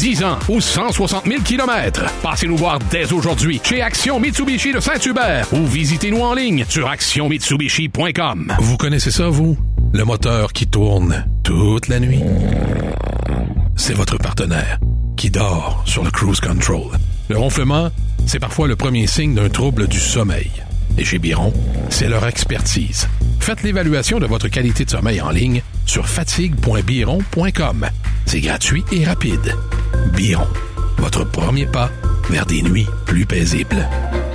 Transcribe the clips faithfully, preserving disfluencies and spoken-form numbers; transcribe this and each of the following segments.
dix ans ou cent soixante mille kilomètres. Passez nous voir dès aujourd'hui chez Action Mitsubishi de Saint-Hubert ou visitez-nous en ligne sur action mitsubishi point com. Vous connaissez ça, vous? Le moteur qui tourne toute la nuit? C'est votre partenaire qui dort sur le cruise control. Le ronflement, c'est parfois le premier signe d'un trouble du sommeil. Et chez Biron, c'est leur expertise. Faites l'évaluation de votre qualité de sommeil en ligne sur fatigue point biron point com. C'est gratuit et rapide. Biron, votre premier pas vers des nuits plus paisibles.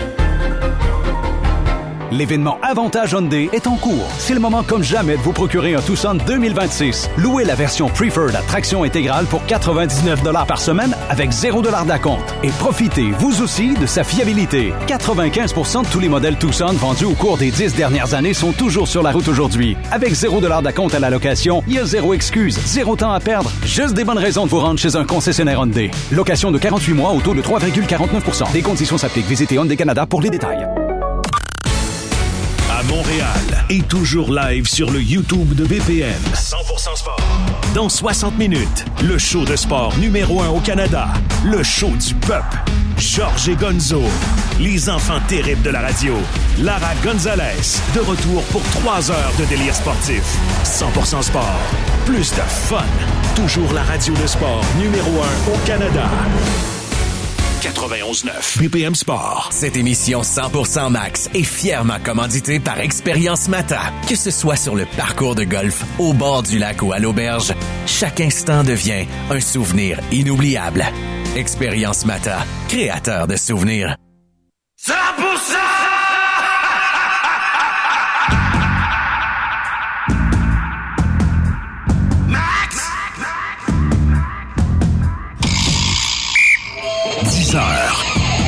L'événement Avantage Hyundai est en cours. C'est le moment comme jamais de vous procurer un Tucson deux mille vingt-six. Louez la version Preferred à traction intégrale pour quatre-vingt-dix-neuf dollars par semaine avec zéro dollars d'acompte. Et profitez, vous aussi, de sa fiabilité. quatre-vingt-quinze pour cent de tous les modèles Tucson vendus au cours des dix dernières années sont toujours sur la route aujourd'hui. Avec zéro dollars d'acompte à la location, il y a zéro excuse, zéro temps à perdre, juste des bonnes raisons de vous rendre chez un concessionnaire Hyundai. Location de quarante-huit mois au taux de trois virgule quarante-neuf pour cent. Des conditions s'appliquent. Visitez Hyundai Canada pour les détails. À Montréal et toujours live sur le YouTube de B P M. cent pour cent sport. Dans soixante minutes, le show de sport numéro un au Canada. Le show du peuple. Georges et Gonzo. Les enfants terribles de la radio. Lara Gonzalez. De retour pour trois heures de délire sportif. cent pour cent sport. Plus de fun. Toujours la radio de sport numéro un au Canada. quatre-vingt-onze neuf B P M Sport. Cette émission cent pour cent Max est fièrement commanditée par Expérience Mata. Que ce soit sur le parcours de golf, au bord du lac ou à l'auberge, chaque instant devient un souvenir inoubliable. Expérience Mata, créateur de souvenirs. cent pour cent! dix heures.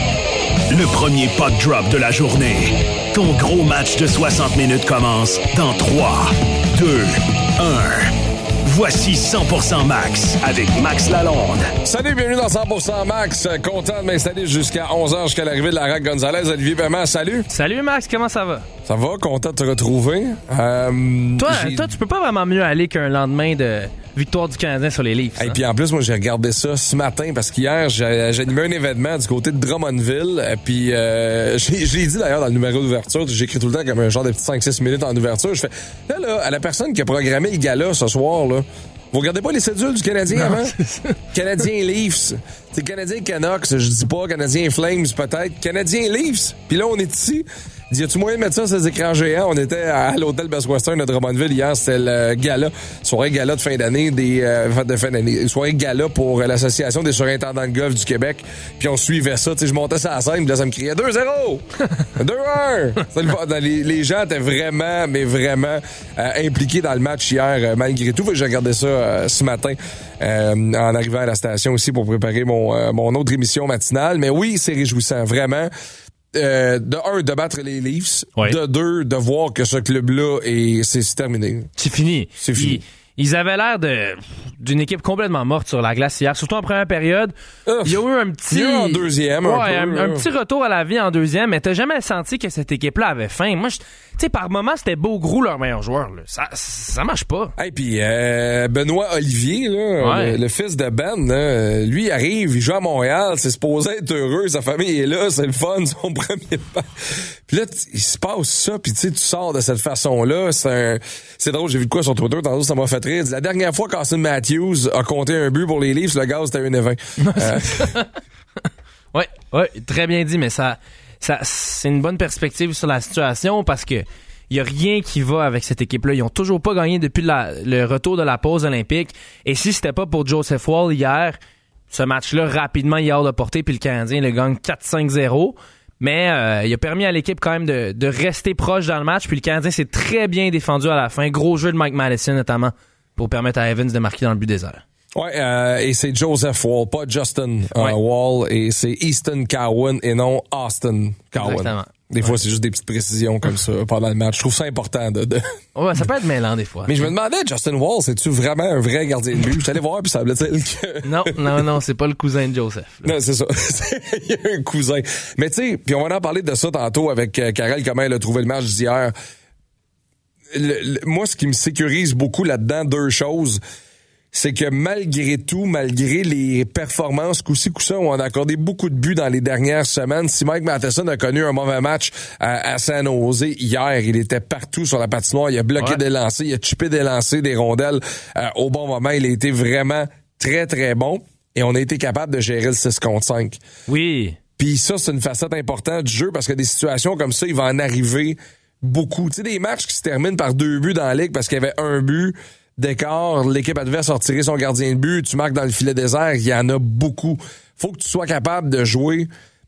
Le premier pot drop de la journée. Ton gros match de soixante minutes commence dans trois, deux, un. Voici cent pour cent Max avec Max Lalonde. Salut, bienvenue dans cent pour cent Max. Content de m'installer jusqu'à onze heures, jusqu'à l'arrivée de la Lara Gonzalez. Olivier Berman, salut. Salut Max, comment ça va? Ça va, content de te retrouver. Euh, toi, toi, tu peux pas vraiment mieux aller qu'un lendemain de victoire du Canadien sur les Leafs. Et hein? Puis en plus, moi, j'ai regardé ça ce matin parce qu'hier, j'ai, j'ai animé un événement du côté de Drummondville. Et puis, euh, j'ai, je l'ai dit d'ailleurs dans le numéro d'ouverture, j'écris tout le temps comme un genre de petits cinq six minutes en ouverture. Je fais, là, là, à la personne qui a programmé le gala ce soir, là, vous regardez pas les cédules du Canadien non, avant? Canadien Leafs. C'est Canadien Canucks, je dis pas Canadien Flames peut-être. Canadien Leafs. Puis là, on est ici. Y a-tu moyen de mettre ça sur les écrans géants? On était à l'hôtel Best Western de Drummondville hier. C'était le gala, soirée gala de fin d'année, des euh, de fin d'année, soirée gala pour l'Association des surintendants de golf du Québec. Puis on suivait ça. Tu sais, je montais sur la scène, puis là, ça me criait deux zéro! deux un! les, les gens étaient vraiment, mais vraiment euh, impliqués dans le match hier, euh, malgré tout. J'ai regardé ça euh, ce matin euh, en arrivant à la station aussi pour préparer mon, euh, mon autre émission matinale. Mais oui, c'est réjouissant, vraiment. Euh, de un, de battre les Leafs. Oui. De deux, de voir que ce club-là est, c'est, c'est terminé. C'est fini. C'est fini. Ils, ils avaient l'air de, d'une équipe complètement morte sur la glace hier, surtout en première période. Ouf. Il y a eu un petit... Mieux en deuxième, ouais, un peu. Un, un petit retour à la vie en deuxième, mais t'as jamais senti que cette équipe-là avait faim. Moi, je... Tu sais, par moments, c'était Beaugrou, leur meilleur joueur. Là. Ça, ça marche pas. Et hey, puis euh, Benoît Olivier, là, ouais. le, le fils de Ben, là, lui, il arrive, il joue à Montréal, c'est supposé être heureux, sa famille est là, c'est le fun, son premier pas. Puis là, il se passe ça, puis tu sais, tu sors de cette façon-là. C'est un, c'est drôle, j'ai vu de quoi sur Twitter, tantôt, ça m'a fait rire. La dernière fois qu'Austin Matthews a compté un but pour les Leafs, le gaz, c'était un et vingt. euh... ouais, ouais, très bien dit, mais ça... Ça, c'est une bonne perspective sur la situation parce que il y a rien qui va avec cette équipe-là. Ils ont toujours pas gagné depuis la, le retour de la pause olympique. Et si c'était pas pour Joseph Woll hier, ce match-là, rapidement, il est hors de portée, puis le Canadien le gagne quatre cinq zéro. Mais euh, il a permis à l'équipe quand même de, de rester proche dans le match. Puis le Canadien s'est très bien défendu à la fin. Gros jeu de Mike Matheson, notamment, pour permettre à Evans de marquer dans le but désert. Ouais, euh, et c'est Joseph Woll, pas Justin euh, ouais. Woll, et c'est Easton Cowan et non Austin Cowan. Exactement. Des fois, ouais. c'est juste des petites précisions comme ça pendant le match. Je trouve ça important de... de... Ouais, ça peut être mêlant des fois. Mais je me demandais, Justin Woll, c'est-tu vraiment un vrai gardien de but? Je suis allé voir, puis ça semblait-il que... Non, non, non, c'est pas le cousin de Joseph. Là. Non, c'est ça. Il y a un cousin. Mais tu sais, puis on va en parler de ça tantôt avec euh, Karel, comment elle a trouvé le match d'hier. Le, le, moi, ce qui me sécurise beaucoup là-dedans, deux choses... c'est que malgré tout, malgré les performances coup-ci, coup-ça, où on a accordé beaucoup de buts dans les dernières semaines, si Mike Matheson a connu un mauvais match à, à San Jose hier, il était partout sur la patinoire, il a bloqué ouais. des lancers, il a chipé des lancers, des rondelles euh, au bon moment, il a été vraiment très, très bon, et on a été capable de gérer le six contre cinq. Oui. Puis ça, c'est une facette importante du jeu, parce que des situations comme ça, il va en arriver beaucoup. Tu sais, des matchs qui se terminent par deux buts dans la ligue parce qu'il y avait un but d'écart, l'équipe adverse a retiré son gardien de but, tu marques dans le filet désert, il y en a beaucoup. Faut que tu sois capable de jouer,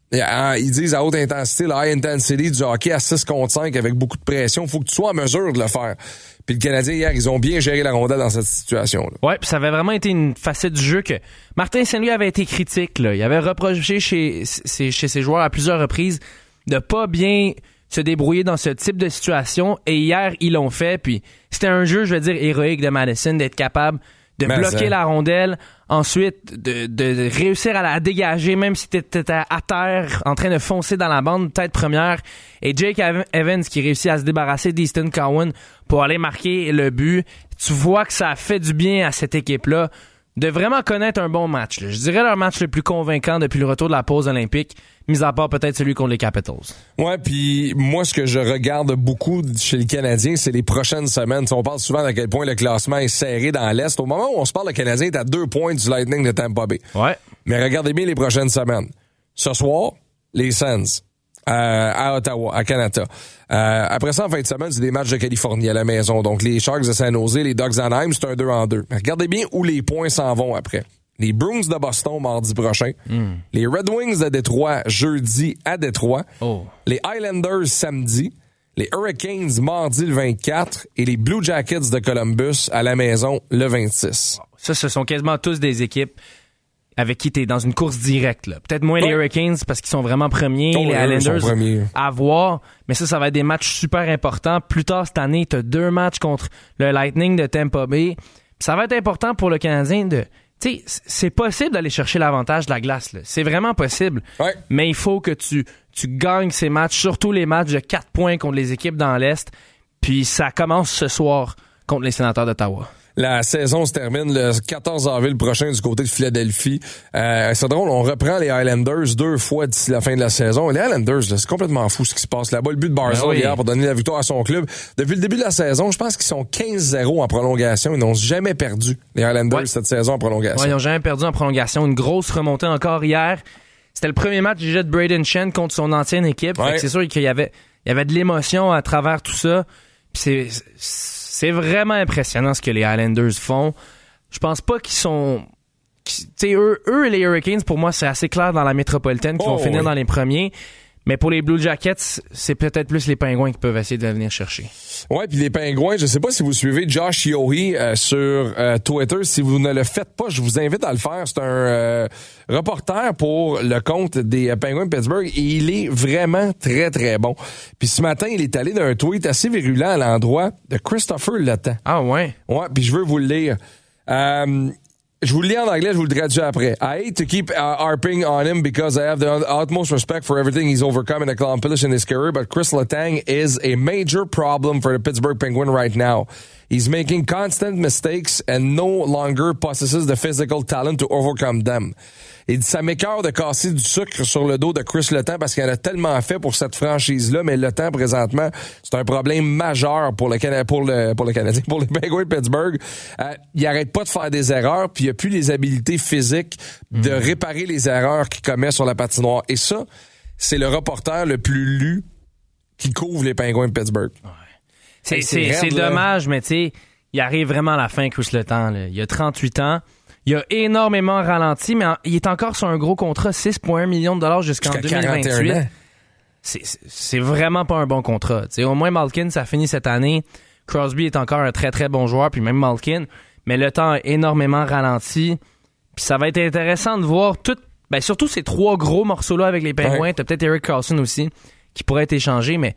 à, ils disent à haute intensité, le high intensity du hockey à six contre cinq avec beaucoup de pression. Faut que tu sois en mesure de le faire. Puis le Canadien, hier, ils ont bien géré la rondelle dans cette situation-là. Ouais, puis ça avait vraiment été une facette du jeu que Martin Saint-Louis avait été critique, là. Il avait reproché chez, chez ses joueurs à plusieurs reprises de pas bien se débrouiller dans ce type de situation, et hier, ils l'ont fait, puis c'était un jeu, je veux dire, héroïque de Madison, d'être capable de Mais bloquer ça. la rondelle, ensuite de, de réussir à la dégager, même si t'étais à terre, en train de foncer dans la bande, tête première, et Jake Evans qui réussit à se débarrasser d'Easton Cowan pour aller marquer le but. Tu vois que ça a fait du bien à cette équipe-là de vraiment connaître un bon match, là. Je dirais leur match le plus convaincant depuis le retour de la pause olympique, mis à part peut-être celui contre les Capitals. Ouais, puis moi, ce que je regarde beaucoup chez les Canadiens, c'est les prochaines semaines. T'sais, on parle souvent à quel point le classement est serré dans l'Est. Au moment où on se parle, le Canadien est à deux points du Lightning de Tampa Bay. Ouais. Mais regardez bien les prochaines semaines. Ce soir, les Sens. Euh, à Ottawa, à Canada. Euh, après ça, en fin de semaine, c'est des matchs de Californie à la maison. Donc, les Sharks de San Jose, les Ducks d'Anaheim, c'est un deux en deux. Mais regardez bien où les points s'en vont après. Les Bruins de Boston, mardi prochain. Mm. Les Red Wings de Détroit, jeudi à Détroit. Oh. Les Islanders, samedi. Les Hurricanes, mardi le vingt-quatre. Et les Blue Jackets de Columbus, à la maison, le vingt-six. Ça, ce sont quasiment tous des équipes avec qui t'es dans une course directe, là. Peut-être moins ouais. les Hurricanes parce qu'ils sont vraiment premiers, oh, les Islanders à voir, mais ça, ça va être des matchs super importants. Plus tard cette année, t'as deux matchs contre le Lightning de Tampa Bay. Ça va être important pour le Canadien de... Tu sais, c'est possible d'aller chercher l'avantage de la glace, là. C'est vraiment possible. Ouais. Mais il faut que tu, tu gagnes ces matchs, surtout les matchs de quatre points contre les équipes dans l'Est. Puis ça commence ce soir contre les Sénateurs d'Ottawa. La saison se termine le quatorze avril prochain du côté de Philadelphie. Euh, c'est drôle, on reprend les Highlanders deux fois d'ici la fin de la saison. Les Highlanders, là, c'est complètement fou ce qui se passe là-bas. Le but de Barzal oui. hier pour donner la victoire à son club. Depuis le début de la saison, je pense qu'ils sont quinze zéro en prolongation. Ils n'ont jamais perdu, les Highlanders, ouais. cette saison en prolongation. Ouais, ils n'ont jamais perdu en prolongation. Une grosse remontée encore hier. C'était le premier match déjà de Braden Shen contre son ancienne équipe. Ouais. Fait que c'est sûr qu'il y avait, il y avait de l'émotion à travers tout ça. Puis c'est... c'est C'est vraiment impressionnant ce que les Highlanders font. Je pense pas qu'ils sont... Tu sais, eux, eux et les Hurricanes, pour moi, c'est assez clair dans la métropolitaine qu'ils oh, vont finir oui. dans les premiers. Mais pour les Blue Jackets, c'est peut-être plus les Pingouins qui peuvent essayer de venir chercher. Ouais, puis les Pingouins, je sais pas si vous suivez Josh Yohe euh, sur euh, Twitter. Si vous ne le faites pas, je vous invite à le faire. C'est un euh, reporter pour le compte des euh, Penguins de Pittsburgh et il est vraiment très, très bon. Puis ce matin, il est allé d'un tweet assez virulent à l'endroit de Christopher Letang. Ah ouais? Ouais, puis je veux vous le lire. Euh... Je vous le lis en anglais, je vous le traduis après. I hate to keep uh, harping on him because I have the utmost respect for everything he's overcome and accomplished in his career, but Chris Letang is a major problem for the Pittsburgh Penguins right now. He's making constant mistakes and no longer possesses the physical talent to overcome them. Il dit, ça m'écoeure de casser du sucre sur le dos de Chris Letang parce qu'il en a tellement fait pour cette franchise-là, mais Letang, présentement, c'est un problème majeur pour le, Cana- pour le, pour le Canadien, pour les Penguins de Pittsburgh. Euh, il arrête pas de faire des erreurs, puis il a plus les habilités physiques de mmh. réparer les erreurs qu'il commet sur la patinoire. Et ça, c'est le reporter le plus lu qui couvre les Penguins de Pittsburgh. Ouais. C'est, hey, c'est, c'est, raide, c'est dommage, mais tu sais, il arrive vraiment à la fin, Chris Letang, là. Il a trente-huit ans. Il a énormément ralenti, mais en, il est encore sur un gros contrat, six virgule un millions de dollars jusqu'en Jusqu'à deux mille vingt-huit. C'est, c'est, c'est vraiment pas un bon contrat. T'sais, au moins, Malkin, ça finit cette année. Crosby est encore un très, très bon joueur, puis même Malkin. Mais le temps a énormément ralenti. Puis ça va être intéressant de voir tout, ben, surtout ces trois gros morceaux-là avec les Penguins. Ouais. T'as peut-être Erik Karlsson aussi, qui pourrait être échangé, mais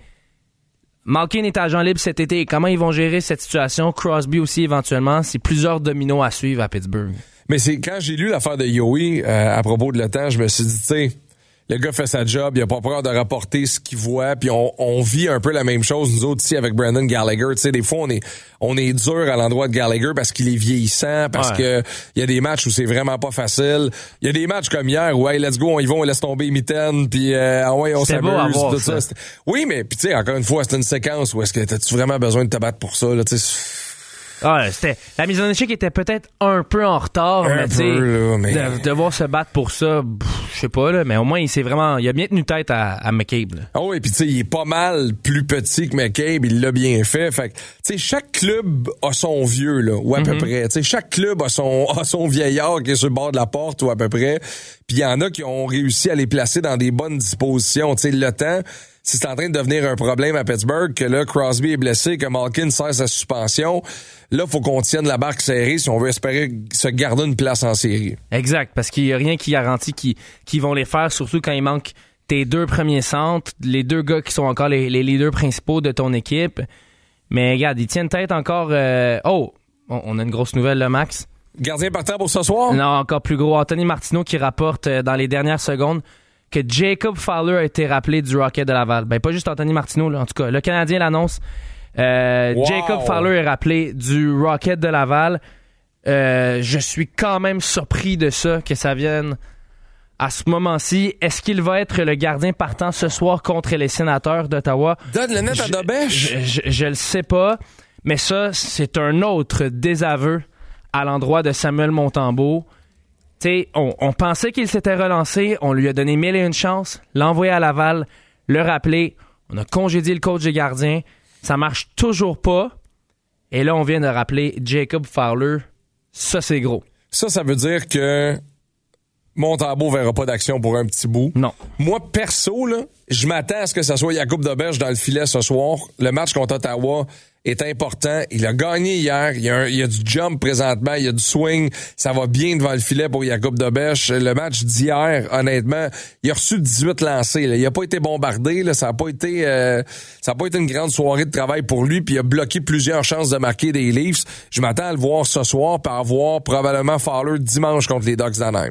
Malkin est agent libre cet été. Comment ils vont gérer cette situation? Crosby aussi, éventuellement. C'est plusieurs dominos à suivre à Pittsburgh. Mais c'est quand j'ai lu l'affaire de Yohe euh, à propos de Letang, je me suis dit, tu sais, Le gars fait sa job, il a pas peur de rapporter ce qu'il voit, puis on, on vit un peu la même chose nous autres ici avec Brendan Gallagher. Tu sais, des fois on est on est dur à l'endroit de Gallagher parce qu'il est vieillissant, parce ouais. que il y a des matchs où c'est vraiment pas facile. Il y a des matchs comme hier où hey, let's go, on y va, on laisse tomber mitaine, puis euh, ouais, on s'amuse, tout ça. ça. Oui, mais puis tu sais, encore une fois, c'est une séquence où est-ce que t'as-tu vraiment besoin de te battre pour ça là, tu sais. Ah, c'était la mise en échec était peut-être un peu en retard, un mais tu sais, mais... de, devoir se battre pour ça, je sais pas là, mais au moins il s'est vraiment, il a bien tenu tête à, à McCabe. Là. Ah oui, puis tu sais, il est pas mal plus petit que McCabe, il l'a bien fait. Fait que tu sais, chaque club a son vieux là, ou à mm-hmm. peu près. Tu sais, chaque club a son a son vieillard qui est sur le bord de la porte ou à peu près. Puis il y en a qui ont réussi à les placer dans des bonnes dispositions. Tu sais, le temps. Si c'est en train de devenir un problème à Pittsburgh, que là, Crosby est blessé, que Malkin sert sa suspension, là, faut qu'on tienne la barque serrée si on veut espérer se garder une place en série. Exact, parce qu'il y a rien qui garantit qu'ils, qu'ils vont les faire, surtout quand il manque tes deux premiers centres, les deux gars qui sont encore les, les leaders principaux de ton équipe. Mais regarde, ils tiennent tête encore... Euh... Oh, on a une grosse nouvelle là, Max. Gardien partant pour ce soir? Non, encore plus gros. Anthony Martineau qui rapporte euh, dans les dernières secondes que Jacob Fowler a été rappelé du Rocket de Laval. Ben, pas juste Anthony Martineau, là. En tout cas, le Canadien l'annonce. Euh, wow. Jacob Fowler est rappelé du Rocket de Laval. Euh, je suis quand même surpris de ça, que ça vienne à ce moment-ci. Est-ce qu'il va être le gardien partant ce soir contre les Sénateurs d'Ottawa? Donne le net à Dobèche. Je, je, je le sais pas, mais ça, c'est un autre désaveu à l'endroit de Samuel Montembeault. T'sais, on, on pensait qu'il s'était relancé, on lui a donné mille et une chances, l'envoyer à Laval, le rappeler, on a congédié le coach des gardiens, ça marche toujours pas, et là on vient de rappeler Jacob Fowler, ça c'est gros. Ça, ça veut dire que Montembeault verra pas d'action pour un petit bout. Non. Moi, perso, là, je m'attends à ce que ça soit Jacob Dobèche dans le filet ce soir. Le match contre Ottawa est important. Il a gagné hier. Il y a, un, il y a du jump présentement. Il y a du swing. Ça va bien devant le filet pour Jacob Dobèche. Le match d'hier, honnêtement, il a reçu dix-huit lancés. Là. Il a pas été bombardé. Là. Ça a pas été euh, ça a pas été une grande soirée de travail pour lui. Puis il a bloqué plusieurs chances de marquer des Leafs. Je m'attends à le voir ce soir par voir probablement Fowler dimanche contre les Ducks d'Anaheim.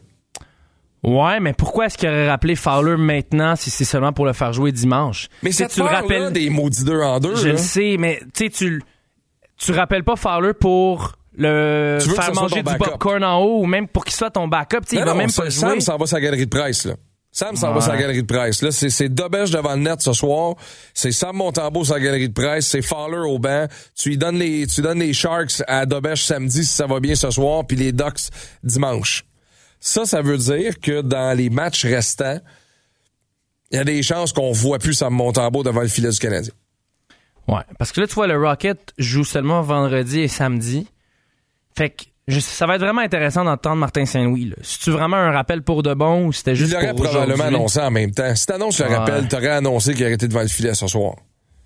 Ouais, mais pourquoi est-ce qu'il aurait rappelé Fowler maintenant si c'est seulement pour le faire jouer dimanche? Mais c'est tu le rappelles des maudits deux en deux. Je là. le sais, mais tu sais, tu tu rappelles pas Fowler pour le faire manger du popcorn en haut ou même pour qu'il soit ton backup. Tu sais, il va non, même ça, pas jouer. Sam s'en va sa galerie de presse là. Sam s'en ouais. va sa galerie de presse. Là, c'est, c'est Dobèche devant le net ce soir. C'est Sam Montembeault sa galerie de presse. C'est Fowler au banc. Tu lui donnes les tu donnes les Sharks à Dobèche samedi si ça va bien ce soir, puis les Ducks dimanche. Ça, ça veut dire que dans les matchs restants, il y a des chances qu'on voit plus Sam Montembeault devant le filet du Canadien. Ouais, parce que là, tu vois, le Rocket joue seulement vendredi et samedi. Fait que je, ça va être vraiment intéressant d'entendre Martin Saint-Louis. Là. Si tu vraiment un rappel pour de bon ou c'était juste pour aujourd'hui? Il l'aurait probablement annoncé en même temps. Si t'annonces le ouais. rappel, t'aurais annoncé qu'il aurait été devant le filet ce soir.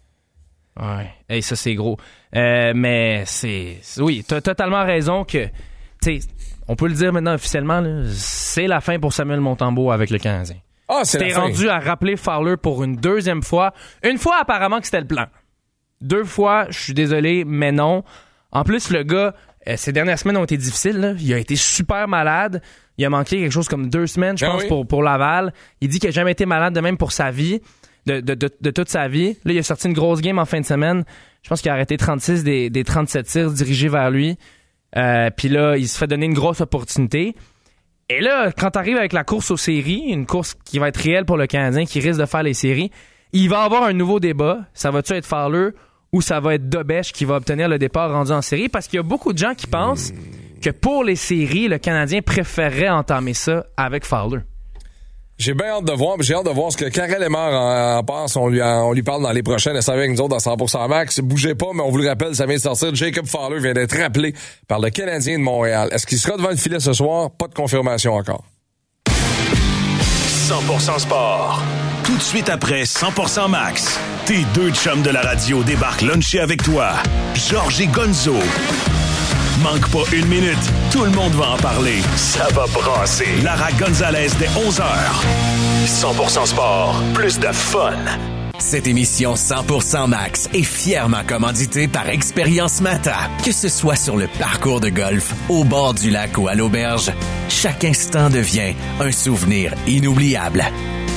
Ouais, hey, ça c'est gros. Euh, mais c'est... Oui, t'as totalement raison que... Tu sais, on peut le dire maintenant officiellement, là, c'est la fin pour Samuel Montembeault avec le Canadien. Ah, c'est T'es la fin. rendu à rappeler Fowler pour une deuxième fois. Une fois, apparemment, que c'était le plan. Deux fois, je suis désolé, mais non. En plus, le gars, euh, ces dernières semaines ont été difficiles. Là. Il a été super malade. Il a manqué quelque chose comme deux semaines, je ah pense, oui. pour, pour Laval. Il dit qu'il n'a jamais été malade de même pour sa vie, de, de, de, de toute sa vie. Là, il a sorti une grosse game en fin de semaine. Je pense qu'il a arrêté trente-six des, des trente-sept tirs dirigés vers lui. Euh, puis là, il se fait donner une grosse opportunité. Et là, quand t'arrives avec la course aux séries, une course qui va être réelle pour le Canadien, qui risque de faire les séries, il va y avoir un nouveau débat. Ça va-tu être Fowler ou ça va être Dobèche qui va obtenir le départ rendu en série? Parce qu'il y a beaucoup de gens qui pensent que pour les séries, le Canadien préférerait entamer ça avec Fowler. J'ai bien hâte de voir, j'ai hâte de voir ce que Karel Lemar en, en pense. On lui, en, on lui parle dans les prochaines. Elle savait avec nous autres dans cent pour cent max. Bougez pas, mais on vous le rappelle, ça vient de sortir. Jacob Fowler vient d'être rappelé par le Canadien de Montréal. Est-ce qu'il sera devant le filet ce soir? Pas de confirmation encore. cent pour cent Sport. Tout de suite après cent pour cent Max, tes deux chums de la radio débarquent luncher avec toi. Georges et Gonzo. Manque pas une minute, tout le monde va en parler. Ça va brasser. Lara Gonzalez dès onze heures. cent pour cent Sport, plus de fun. Cette émission cent pour cent Max est fièrement commanditée par Expérience Mata. Que ce soit sur le parcours de golf, au bord du lac ou à l'auberge, chaque instant devient un souvenir inoubliable.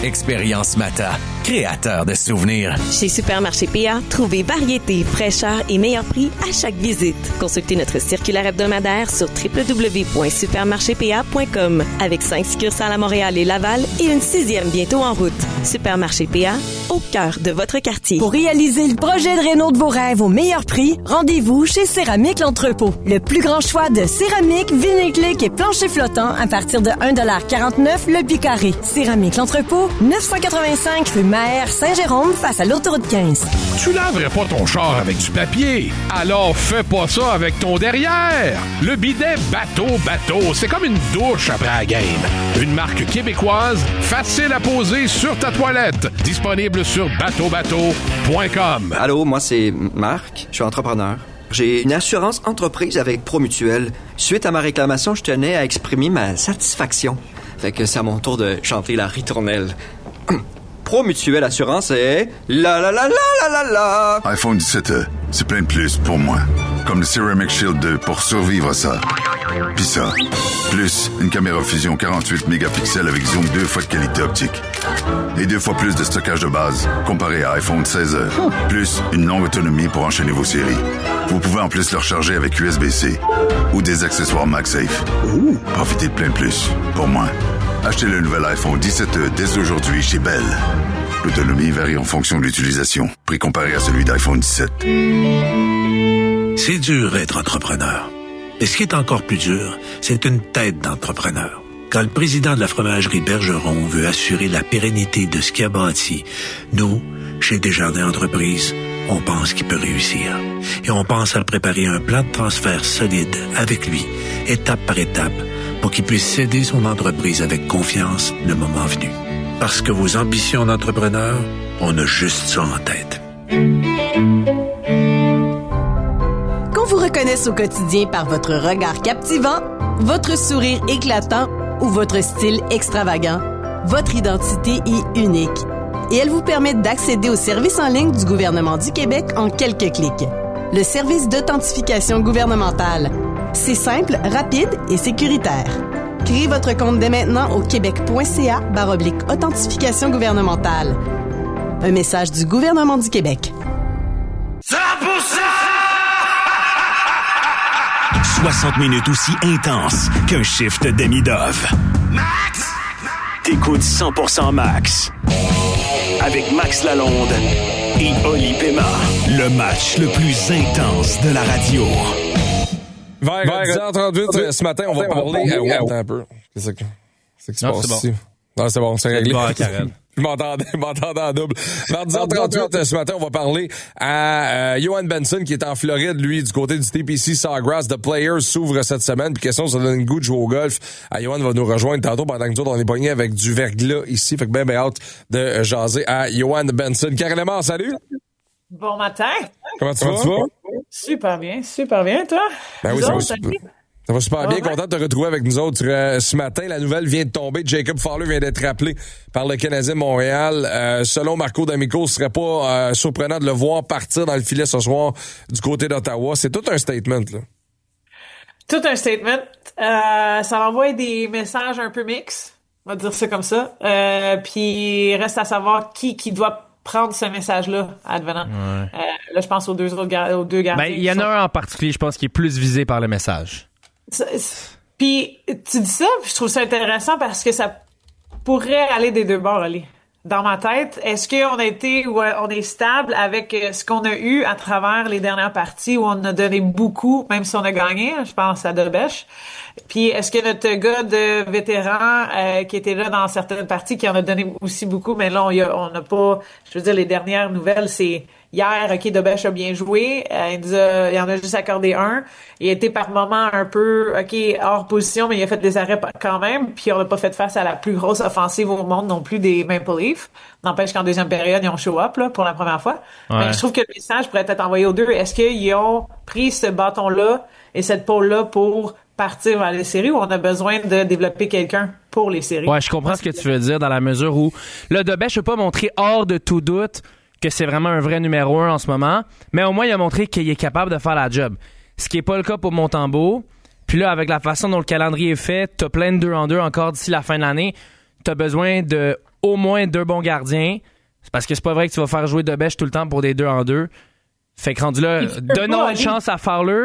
Expérience Mata, créateur de souvenirs. Chez Supermarché P A, trouvez variété, fraîcheur et meilleur prix à chaque visite. Consultez notre circulaire hebdomadaire sur w w w point supermarché p a point com avec cinq succursales à Montréal et Laval et une sixième bientôt en route. Supermarché P A, au cœur de votre quartier. Pour réaliser le projet de réno de vos rêves au meilleur prix, rendez-vous chez Céramique L'Entrepôt. Le plus grand choix de céramique, vinyle-clic et plancher flottant à partir de un dollar quarante-neuf le pied carré. Céramique L'Entrepôt, neuf cent quatre-vingt-cinq rue Maher, Saint-Jérôme, face à l'autoroute quinze. Tu laverais pas ton char avec du papier? Alors fais pas ça avec ton derrière! Le bidet Bateau Bateau, c'est comme une douche après la game. Une marque québécoise, facile à poser sur ta toilette. Disponible sur bateau bateau point com. Allô, moi c'est Marc, je suis entrepreneur. J'ai une assurance entreprise avec Promutuelle. Suite à ma réclamation, je tenais à exprimer ma satisfaction. Fait que c'est à mon tour de chanter la ritournelle. Promutuelle Assurance est la la la la la la la. iPhone dix-sept E, c'est plein de plus pour moi. Comme le Ceramic Shield deux pour survivre à ça. Pis ça, plus une caméra fusion quarante-huit mégapixels avec zoom deux fois de qualité optique. Et deux fois plus de stockage de base comparé à iPhone seize E. Plus une longue autonomie pour enchaîner vos séries. Vous pouvez en plus le recharger avec U S B-C ou des accessoires MagSafe. Ouh. Profitez de plein de plus pour moi. Achetez le nouvel iPhone dix-sept E dès aujourd'hui chez Bell. L'autonomie varie en fonction de l'utilisation. Prix comparé à celui d'iPhone dix-sept. C'est dur d'être entrepreneur. Et ce qui est encore plus dur, c'est une tête d'entrepreneur. Quand le président de la fromagerie Bergeron veut assurer la pérennité de ce qu'il a bâti, nous, chez Desjardins Entreprises, on pense qu'il peut réussir. Et on pense à préparer un plan de transfert solide avec lui, étape par étape, pour qu'il puisse céder son entreprise avec confiance le moment venu. Parce que vos ambitions d'entrepreneur, on a juste ça en tête. Qu'on vous reconnaisse au quotidien par votre regard captivant, votre sourire éclatant ou votre style extravagant, votre identité est unique. Et elle vous permet d'accéder aux services en ligne du gouvernement du Québec en quelques clics. Le service d'authentification gouvernementale. C'est simple, rapide et sécuritaire. Créez votre compte dès maintenant au québec.ca barre oblique authentification gouvernementale. Un message du gouvernement du Québec. cent pour cent! soixante minutes aussi intenses qu'un shift demi-dove. Max! T'écoutes cent pour cent Max. Avec Max Lalonde et Oli Pema. Le match le plus intense de la radio. Vers, Vers dix heures trente-huit, euh, ce matin, on va parler... Euh, ouais, attends un peu. Qu'est-ce qui se passe bon. ici? Non, c'est bon, c'est réglé. Bon, Karen. Je m'entendais, je m'entendais en double. Vers dix heures trente-huit, ce matin, on va parler à euh, Johan Benson, qui est en Floride, lui, du côté du T P C Sawgrass. The Players s'ouvre cette semaine. Puis question, ça donne le goût de jouer au golf. Ah, Johan va nous rejoindre tantôt pendant que nous autres, on est pognés avec du verglas ici. Fait que ben, ben hâte de euh, jaser à Johan Benson. Carrément, salut! Bon matin! Comment tu vas? vas? Super bien, super bien, toi? Ben oui, ça va, super, ça va super bien. Content de te retrouver avec nous autres euh, ce matin. La nouvelle vient de tomber. Jacob Fowler vient d'être rappelé par le Canadien de Montréal. Euh, selon Marco D'Amico, ce serait pas euh, surprenant de le voir partir dans le filet ce soir du côté d'Ottawa. C'est tout un statement, là. Tout un statement. Euh, ça envoie des messages un peu mix, on va dire ça comme ça. Euh, puis reste à savoir qui qui doit prendre ce message-là, advenant. Ouais. Euh, là, je pense aux deux autres gar- aux deux gardiens. Ben, il y en a sont... un en particulier, je pense, qui est plus visé par le message. Puis, tu dis ça, puis je trouve ça intéressant parce que ça pourrait aller des deux bords, aller. Dans ma tête, est-ce qu'on a été ou on est stable avec ce qu'on a eu à travers les dernières parties où on a donné beaucoup, même si on a gagné, je pense à Dobèche. Puis est-ce que notre gars de vétéran euh, qui était là dans certaines parties, qui en a donné aussi beaucoup, mais là on y a, on n'a pas, je veux dire, les dernières nouvelles, c'est hier, ok, Dobèche a bien joué, euh, il, nous a, il en a juste accordé un, il a été par moments un peu, ok, hors position, mais il a fait des arrêts quand même, puis on n'a pas fait face à la plus grosse offensive au monde non plus des Maple Leafs. N'empêche qu'en deuxième période, ils ont show up là, pour la première fois. Ouais. Mais je trouve que le message pourrait être envoyé aux deux. Est-ce qu'ils ont pris ce bâton-là et cette pôle-là pour partir vers les séries, ou on a besoin de développer quelqu'un pour les séries? Ouais, je comprends ce que tu veux dire dans la mesure où le Dobèche n'a pas montré hors de tout doute que c'est vraiment un vrai numéro un en ce moment, mais au moins il a montré qu'il est capable de faire la job. Ce qui n'est pas le cas pour Montembeault. Puis là, avec la façon dont le calendrier est fait, t'as plein de deux en deux encore d'ici la fin de l'année. T'as besoin de au moins deux bons gardiens. C'est parce que c'est pas vrai que tu vas faire jouer Debèche tout le temps pour des deux en deux. Fait que rendu là, donnons une chance à Fowler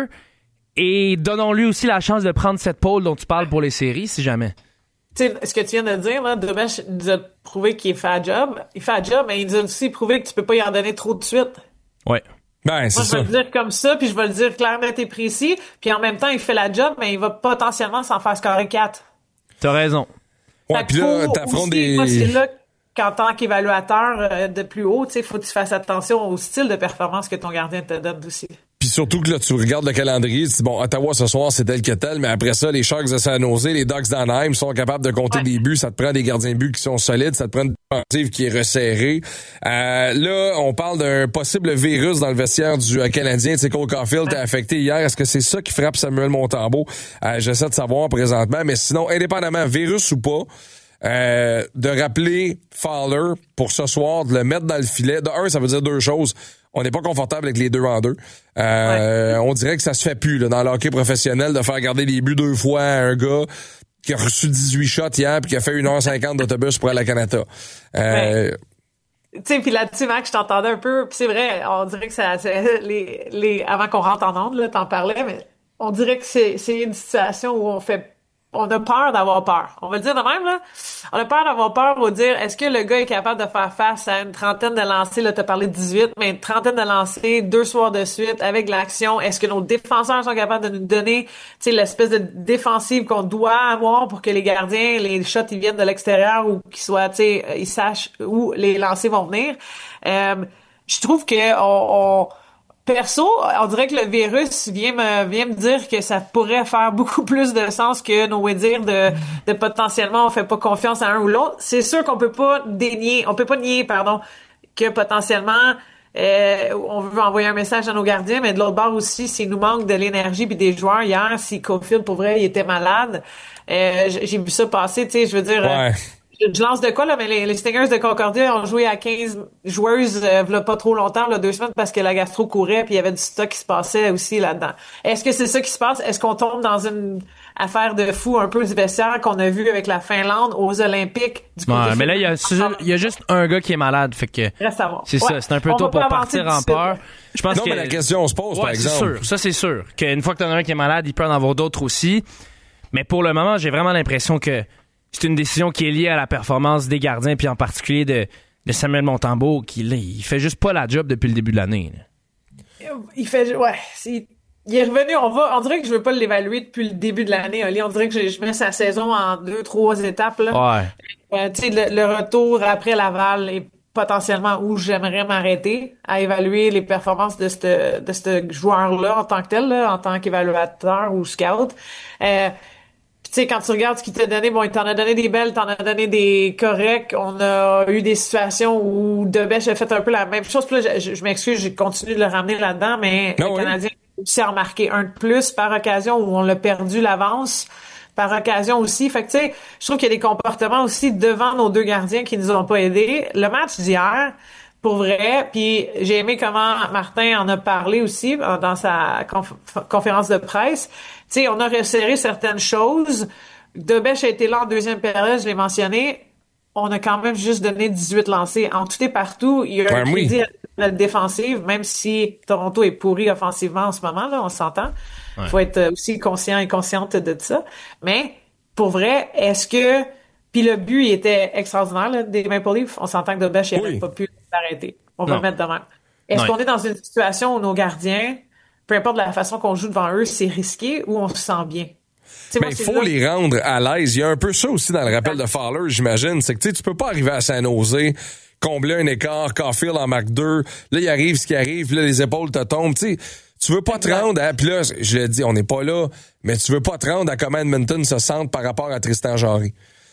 et donnons-lui aussi la chance de prendre cette pole dont tu parles pour les séries, si jamais. Tu sais, ce que tu viens de dire, là, Debèche nous a prouvé qu'il fait un job. Il fait un job, mais il nous a aussi prouvé que tu peux pas y en donner trop de suite. Ouais. Ben, c'est Moi, ça. je vais le dire comme ça, puis je vais le dire clair, net et précis. Puis en même temps, il fait la job, mais il va potentiellement s'en faire scorer quatre. T'as raison. Ouais, puis là, t'affrontes des... Moi, c'est là qu'en tant qu'évaluateur euh, de plus haut, tu sais, faut que tu fasses attention au style de performance que ton gardien te donne aussi. Puis surtout que là, tu regardes le calendrier, tu dis, bon, Ottawa ce soir, c'est tel que tel, mais après ça, les Sharks de San Jose, les Ducks d'Anaheim sont capables de compter ouais. des buts. Ça te prend des gardiens de but qui sont solides, ça te prend une défensive qui est resserrée. Euh, là, on parle d'un possible virus dans le vestiaire du euh, Canadien. Tu sais, Cole Caulfield ouais. a affecté hier. Est-ce que c'est ça qui frappe Samuel Montembeault? Euh, j'essaie de savoir présentement, mais sinon, indépendamment, virus ou pas, Euh, de rappeler Fowler pour ce soir, de le mettre dans le filet. De un, ça veut dire deux choses. On n'est pas confortable avec les deux en deux. Euh, ouais. On dirait que ça se fait plus là, dans le hockey professionnel de faire garder les buts deux fois à un gars qui a reçu dix-huit shots hier puis qui a fait une heure cinquante d'autobus pour aller à Canada. Euh, ouais. Tu sais, puis là-dessus, Mac, je t'entendais un peu, puis c'est vrai, on dirait que ça, c'est, les, les, avant qu'on rentre en onde, là, t'en parlais, mais on dirait que c'est, c'est une situation où on fait on a peur d'avoir peur. On va le dire de même, là. On a peur d'avoir peur ou dire, est-ce que le gars est capable de faire face à une trentaine de lancers, là, t'as parlé de dix-huit, mais une trentaine de lancers, deux soirs de suite, avec l'action. Est-ce que nos défenseurs sont capables de nous donner, tu sais, l'espèce de défensive qu'on doit avoir pour que les gardiens, les shots, ils viennent de l'extérieur ou qu'ils soient, tu sais, ils sachent où les lancers vont venir. Euh, je trouve que on, on perso, on dirait que le virus vient me vient me dire que ça pourrait faire beaucoup plus de sens que nos dire de de potentiellement on fait pas confiance à un ou l'autre. C'est sûr qu'on peut pas dénier, on peut pas nier pardon que potentiellement euh, on veut envoyer un message à nos gardiens, mais de l'autre bord aussi, s'il nous manque de l'énergie puis des joueurs hier, si Caulfield pour vrai il était malade, euh, j'ai vu ça passer, tu sais, je veux dire. Ouais. Je lance de quoi, là, mais les, les Stingers de Concordia ont joué à quinze joueuses, euh, là, pas trop longtemps, là, deux semaines, parce que la gastro courait, puis il y avait du stock qui se passait aussi là-dedans. Est-ce que c'est ça qui se passe? Est-ce qu'on tombe dans une affaire de fou un peu du vestiaire qu'on a vu avec la Finlande aux Olympiques du côté ouais, mais là, il y a, il y a juste un gars qui est malade, fait que reste à voir. C'est ouais. ça, c'est un peu tôt pour partir en peur. Je pense non, que mais la question se pose, ouais, par exemple. C'est sûr, ça c'est sûr. Qu'une fois que t'en as un qui est malade, il peut en avoir d'autres aussi. Mais pour le moment, j'ai vraiment l'impression que c'est une décision qui est liée à la performance des gardiens, puis en particulier de, de Samuel Montembeault, qui là, il fait juste pas la job depuis le début de l'année. Là. Il fait, ouais, c'est, il est revenu. On va, on dirait que je veux pas l'évaluer depuis le début de l'année, Oli. On dirait que je, je mets sa saison en deux, trois étapes là. Ouais. Euh, tu sais, le, le retour après Laval est potentiellement où j'aimerais m'arrêter à évaluer les performances de ce de ce joueur-là en tant que tel, là, en tant qu'évaluateur ou scout. Euh, Tu sais, quand tu regardes ce qu'il t'a donné, bon, il t'en a donné des belles, t'en as donné des corrects. On a eu des situations où Debèche a fait un peu la même chose. Puis là, je, je m'excuse, j'ai continué de le ramener là-dedans, mais non, le oui. Canadien a aussi à remarquer un de plus par occasion où on l'a perdu l'avance. Par occasion aussi. Fait que, tu sais, je trouve qu'il y a des comportements aussi devant nos deux gardiens qui nous ont pas aidés. Le match d'hier, pour vrai, puis j'ai aimé comment Martin en a parlé aussi dans sa conf- conférence de presse. Tu sais, on a resserré certaines choses. Debèche a été là en deuxième période, je l'ai mentionné. On a quand même juste donné dix-huit lancés. En tout et partout, il y a un ouais, crédit oui. à la défensive, même si Toronto est pourri offensivement en ce moment, là, on s'entend. Il ouais. faut être aussi conscient et consciente de ça. Mais, pour vrai, est-ce que... Puis le but, il était extraordinaire, là, des Maple Leafs. On s'entend que Debèche n'aurait oui. pas pu l'arrêter. On va non. le mettre de même. Est-ce non. qu'on est dans une situation où nos gardiens, peu importe la façon qu'on joue devant eux, c'est risqué ou on se sent bien? Mais il faut là... les rendre à l'aise. Il y a un peu ça aussi dans le rappel de Fowler, j'imagine. C'est que tu sais, tu peux pas arriver à San Jose, combler un écart, Caulfield en marque deux. Là, il arrive ce qui arrive, puis là, les épaules te tombent. Tu sais, tu veux pas te rendre à... Puis là, je l'ai dit, on n'est pas là, mais tu veux pas te rendre à comment Edmonton se sente par rapport à Tristan Jarry.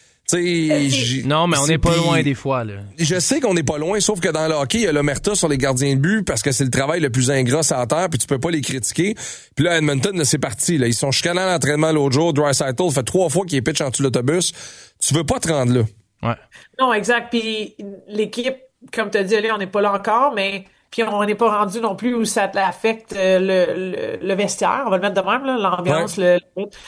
T'sais, non, mais on n'est pas loin des fois. Là. Je sais qu'on n'est pas loin, sauf que dans le hockey, il y a l'omerta sur les gardiens de but parce que c'est le travail le plus ingrat sur la terre, puis tu peux pas les critiquer. Puis là, Edmonton, là, c'est parti. Là. Ils sont chicanés à l'entraînement l'autre jour. Draisaitl fait trois fois qu'il est pitch en dessous de l'autobus. Tu veux pas te rendre là. Ouais. Non, exact. Puis l'équipe, comme tu as dit, on n'est pas là encore, mais puis on n'est pas rendu non plus où ça affecte le, le, le vestiaire. On va le mettre de même, là, l'ambiance, ouais. le... le...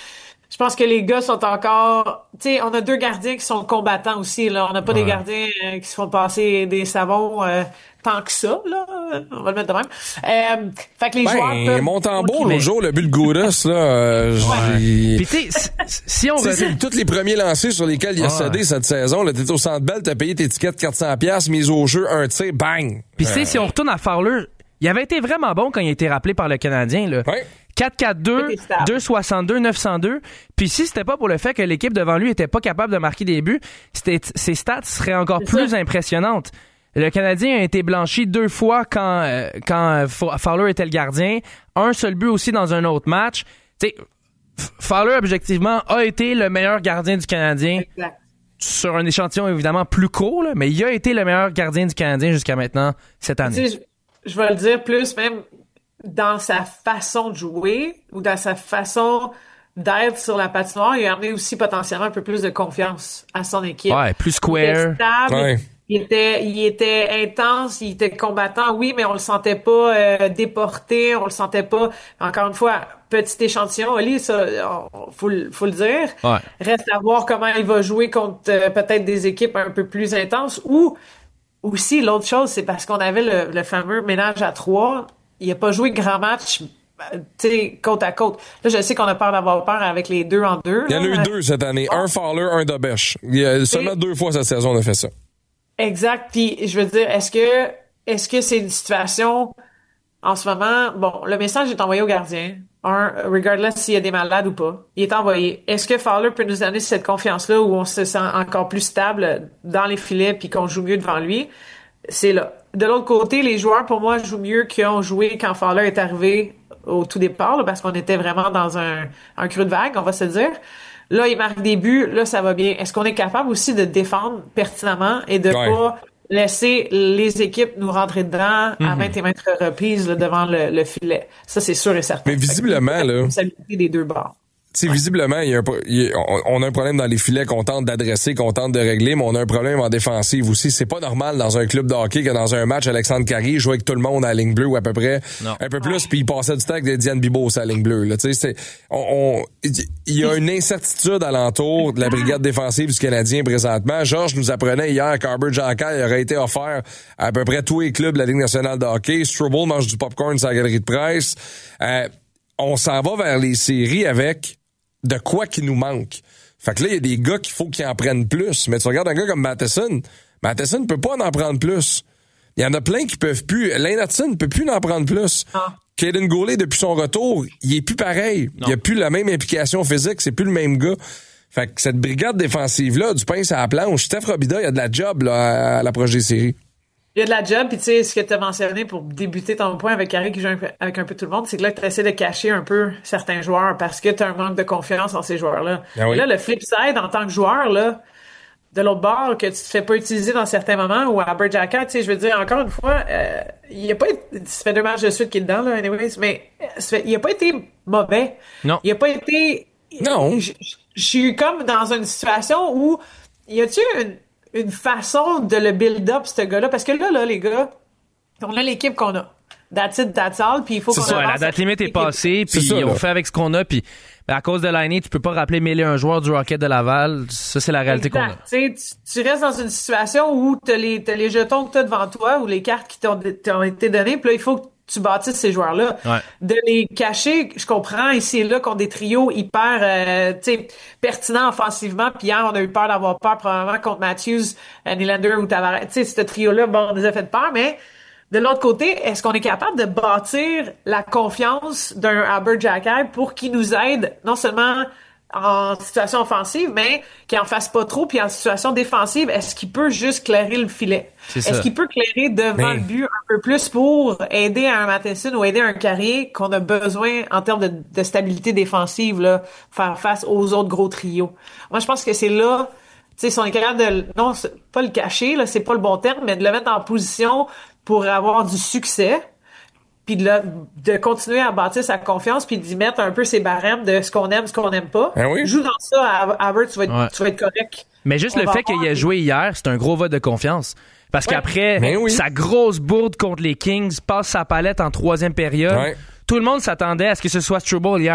Je pense que les gars sont encore... Tu sais, on a deux gardiens qui sont combattants aussi, là. On n'a pas ouais. des gardiens euh, qui se font passer des savons euh, tant que ça, là. On va le mettre de même. Euh, fait que les ben, joueurs peuvent... Montembeau, l'autre jour, le but de Goudas, là... Euh, ouais. Puis tu sais, si on... C'est tous les premiers lancers sur lesquels il a ouais. cédé cette saison. Là, t'es au Centre Bell, t'as payé tes tickets quatre cents dollars, mise au jeu, un tir, bang! Puis tu sais, euh... si on retourne à Fowler, il avait été vraiment bon quand il a été rappelé par le Canadien, là. Ouais. quatre quatre deux, deux soixante-deux, neuf cent deux. Puis si c'était pas pour le fait que l'équipe devant lui était pas capable de marquer des buts, c'était, ses stats seraient encore c'est plus ça. impressionnantes. Le Canadien a été blanchi deux fois quand, euh, quand Fowler était le gardien. Un seul but aussi dans un autre match. Tu sais, Fowler, objectivement, a été le meilleur gardien du Canadien. Exact. Sur un échantillon évidemment plus court, là, mais il a été le meilleur gardien du Canadien jusqu'à maintenant cette année. Tu sais, je, je vais le dire plus même dans sa façon de jouer ou dans sa façon d'être sur la patinoire, il a amené aussi potentiellement un peu plus de confiance à son équipe. Ouais, plus square. Il était stable, ouais. il était, il était intense, il était combattant, oui, mais on le sentait pas euh, déporté, on le sentait pas. Encore une fois, petit échantillon, Oli, ça, on, faut, faut le dire. Ouais. Reste à voir comment il va jouer contre euh, peut-être des équipes un peu plus intenses. Ou aussi, l'autre chose, c'est parce qu'on avait le, le fameux ménage à trois. Il a pas joué grand match, tu sais, côte à côte. Là, je sais qu'on a peur d'avoir peur avec les deux en deux. Il y en a là. eu deux cette année. Un Fowler, un Dobèche. Il y a seulement Et... deux fois cette saison, on a fait ça. Exact. Puis, je veux dire, est-ce que, est-ce que c'est une situation, en ce moment, bon, le message est envoyé au gardien. Un, regardless s'il y a des malades ou pas. Il est envoyé. Est-ce que Fowler peut nous donner cette confiance-là où on se sent encore plus stable dans les filets puis qu'on joue mieux devant lui? C'est là. De l'autre côté, les joueurs, pour moi, jouent mieux qu'ils ont joué quand Fowler est arrivé au tout départ, là, parce qu'on était vraiment dans un, un creux de vague, on va se dire. Là, il marque des buts, là, ça va bien. Est-ce qu'on est capable aussi de défendre pertinemment et de ouais. pas laisser les équipes nous rentrer dedans mm-hmm. à maintes et maintes reprises là, devant le, le filet? Ça, c'est sûr et certain. Mais visiblement, là... responsabilité des deux bords. Tu sais, visiblement, il y a un, il y a, on a un problème dans les filets qu'on tente d'adresser, qu'on tente de régler, mais on a un problème en défensive aussi. C'est pas normal dans un club de hockey que dans un match, Alexandre Carrier jouait avec tout le monde à la ligne bleue ou à peu près, non. un peu plus, puis il passait du temps avec Diane Bibos à la ligne bleue. Là, tu sais, c'est, on, on, il y a une incertitude alentour de la brigade défensive du Canadien présentement. Georges nous apprenait hier qu'Arbor Xhekaj aurait été offert à, à peu près tous les clubs de la Ligue nationale de hockey. Struble mange du popcorn sur la galerie de presse. Euh, on s'en va vers les séries avec de quoi qui nous manque. Fait que là, il y a des gars qu'il faut qu'ils en prennent plus. Mais tu regardes un gars comme Matheson. Matheson ne peut pas en prendre plus. Il y en a plein qui peuvent plus. Lane Hutson ne peut plus en prendre plus. Ah. Kaden Goulet, depuis son retour, il est plus pareil. Non. Il a plus la même implication physique. C'est plus le même gars. Fait que cette brigade défensive-là, du pain sur la planche, Steph Robida, il y a de la job là, à l'approche des séries. Il y a de la job, puis tu sais, ce que tu as mentionné pour débuter ton point avec Carré qui joue un peu, avec un peu tout le monde, c'est que là, tu essaies de cacher un peu certains joueurs parce que tu as un manque de confiance en ces joueurs-là. Ah oui. Et là, le flip side, en tant que joueur, là, de l'autre bord, que tu te fais pas utiliser dans certains moments, ou à Arbor Xhekaj, tu sais, je veux dire, encore une fois, euh, il a pas été, ça fait deux matchs de suite qu'il est dedans, là, anyways, mais fait, il a pas été mauvais. Non. Il a pas été... Non. Je suis comme dans une situation où, y a-tu une une façon de le build-up, ce gars-là. Parce que là, là, les gars, on a l'équipe qu'on a. That's it, that's all. Puis il faut c'est qu'on ça, avance. la date limite est passée, puis on là. fait avec ce qu'on a. Puis ben, à cause de l'année, tu peux pas rappeler mêler un joueur du Rocket de Laval. Ça, c'est la réalité exact. qu'on a. Tu, tu restes dans une situation où t'as les, t'as les jetons que t'as devant toi ou les cartes qui t'ont, t'ont été données. Puis là, il faut que tu bâtisses ces joueurs-là. Ouais. De les cacher, je comprends, ici et là, contre des trios hyper euh, tu sais, pertinents offensivement. Puis hier, on a eu peur d'avoir peur probablement contre Matthews, Nylander ou Tavares. Tu sais, ce trio-là, bon, on nous a fait peur, mais de l'autre côté, est-ce qu'on est capable de bâtir la confiance d'un Arbor Xhekaj pour qu'il nous aide non seulement en situation offensive, mais qu'il en fasse pas trop, puis en situation défensive, est-ce qu'il peut juste clairer le filet? C'est est-ce ça. qu'il peut clairer devant mais... le but un peu plus pour aider un Matheson ou aider un Carrier qu'on a besoin en termes de, de stabilité défensive, là, faire face aux autres gros trios? Moi, je pense que c'est là, tu sais, si on est capable de, non, c'est pas le cacher, là, c'est pas le bon terme, mais de le mettre en position pour avoir du succès, puis de, la, de continuer à bâtir sa confiance, puis d'y mettre un peu ses barèmes de ce qu'on aime, ce qu'on n'aime pas. Ben oui. Joue dans ça, Albert, tu vas être, ouais. tu vas être correct. Mais juste On le fait qu'il ait joué hier, c'est un gros vote de confiance. Parce ouais. qu'après, ben oui. sa grosse bourde contre les Kings passe sa palette en troisième période. Ouais. Tout le monde s'attendait à ce que ce soit Struble hier.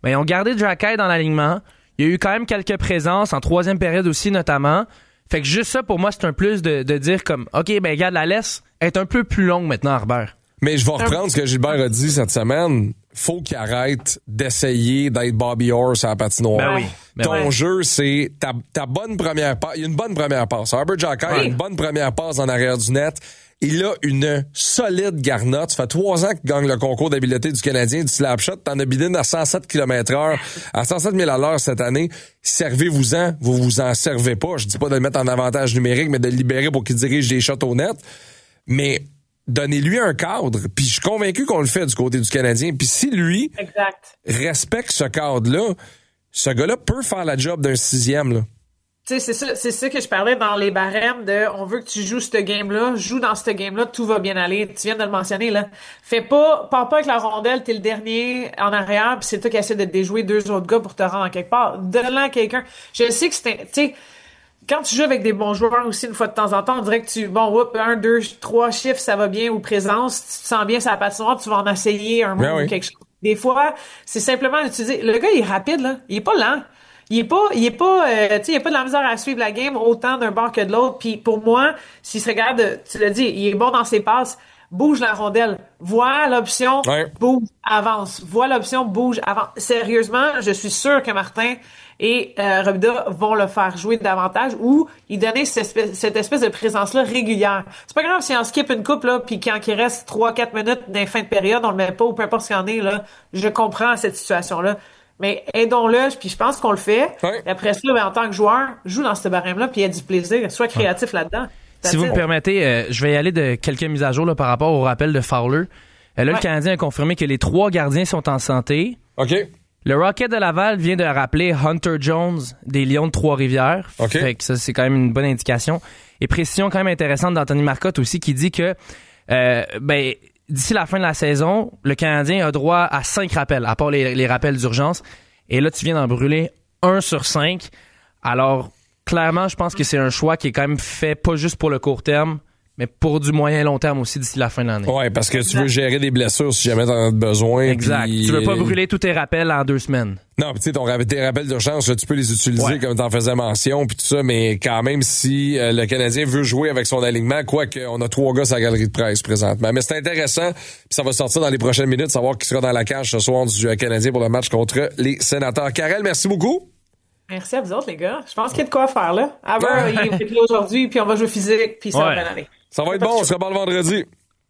ben, ils ont gardé Jacky dans l'alignement. Il y a eu quand même quelques présences, en troisième période aussi notamment. Fait que juste ça, pour moi, c'est un plus de, de dire comme, OK, ben regarde, la laisse être un peu plus longue maintenant, Harbert. Mais je vais reprendre ce que Gilbert a dit cette semaine. Faut qu'il arrête d'essayer d'être Bobby Orr sur la patinoire. Ben oui. Ben Ton oui. jeu, c'est ta, ta bonne première passe. Il y a une bonne première passe. Herbert Jacky a une bonne première passe en arrière du net. Il a une solide garnotte. Ça fait trois ans qu'il gagne le concours d'habileté du Canadien du slap shot. T'en as bidé à cent sept kilomètres heure, à cent sept mille à l'heure cette année. Servez-vous-en. Vous vous en servez pas. Je dis pas de le mettre en avantage numérique, mais de le libérer pour qu'il dirige des shots au net. Mais donnez-lui un cadre. Puis je suis convaincu qu'on le fait du côté du Canadien. Puis si lui exact. respecte ce cadre-là, ce gars-là peut faire la job d'un sixième, là. Tu sais, c'est ça, c'est ça que je parlais dans les barèmes de on veut que tu joues ce game-là, joue dans ce game-là, tout va bien aller. Tu viens de le mentionner, là. Fais pas, pars pas avec la rondelle, t'es le dernier en arrière, puis c'est toi qui essaie de déjouer deux autres gars pour te rendre en quelque part. Donne-le à quelqu'un. Je sais que c'est, tu sais, quand tu joues avec des bons joueurs aussi, une fois de temps en temps, on dirait que tu, bon, whoop, un, deux, trois chiffres, ça va bien, ou présence, tu te sens bien sur la patinoire, tu vas en essayer un mot ben ou oui. quelque chose. Des fois, c'est simplement utiliser. Le gars, il est rapide, là. Il est pas lent. Il est pas, il est pas, euh, tu sais, il a pas de la misère à suivre la game autant d'un bord que de l'autre. Puis pour moi, s'il se regarde, de, tu l'as dit, il est bon dans ses passes. Bouge la rondelle. Vois l'option, ouais. bouge, avance. Vois l'option, bouge, avance. Sérieusement, je suis sûr que Martin et euh, Robida vont le faire jouer davantage ou y donner cette espèce, cette espèce de présence-là régulière. C'est pas grave si on skip une coupe, là, puis quand il reste trois quatre minutes d'un fin de période, on le met pas ou peu importe ce qu'il y en est, là. Je comprends cette situation-là. Mais aidons-le, puis je pense qu'on le fait. Ouais. Et après ça, ben, en tant que joueur, joue dans ce barème-là, puis il y a du plaisir. Sois créatif ouais. là-dedans. Si vous me permettez, euh, je vais y aller de quelques mises à jour là, par rapport au rappel de Fowler. Euh, là, ouais. le Canadien a confirmé que les trois gardiens sont en santé. OK. Le Rocket de Laval vient de rappeler Hunter Jones des Lions de Trois-Rivières. OK. Fait que ça, c'est quand même une bonne indication. Et précision quand même intéressante d'Anthony Marcotte aussi qui dit que euh, ben d'ici la fin de la saison, le Canadien a droit à cinq rappels, à part les, les rappels d'urgence. Et là, tu viens d'en brûler un sur cinq. Alors, clairement, je pense que c'est un choix qui est quand même fait pas juste pour le court terme, mais pour du moyen et long terme aussi d'ici la fin de l'année. Ouais, parce que tu veux gérer des blessures si jamais t'en as besoin. Exact. Pis... Tu veux pas brûler tous tes rappels en deux semaines. Non, pis tu sais, ton, tes rappels d'urgence, là, tu peux les utiliser ouais. comme t'en faisais mention, puis tout ça, mais quand même, si euh, le Canadien veut jouer avec son alignement, quoique on a trois gars sur la galerie de presse présentement. Mais c'est intéressant, puis ça va sortir dans les prochaines minutes, savoir qui sera dans la cage ce soir du Canadien pour le match contre les Sénateurs. Karel, merci beaucoup. Merci à vous autres, les gars. Je pense qu'il y a de quoi faire, là. Avant, il est là aujourd'hui, puis on va jouer physique, puis ça ouais. va bien aller. Ça va être bon, on se reparle vendredi.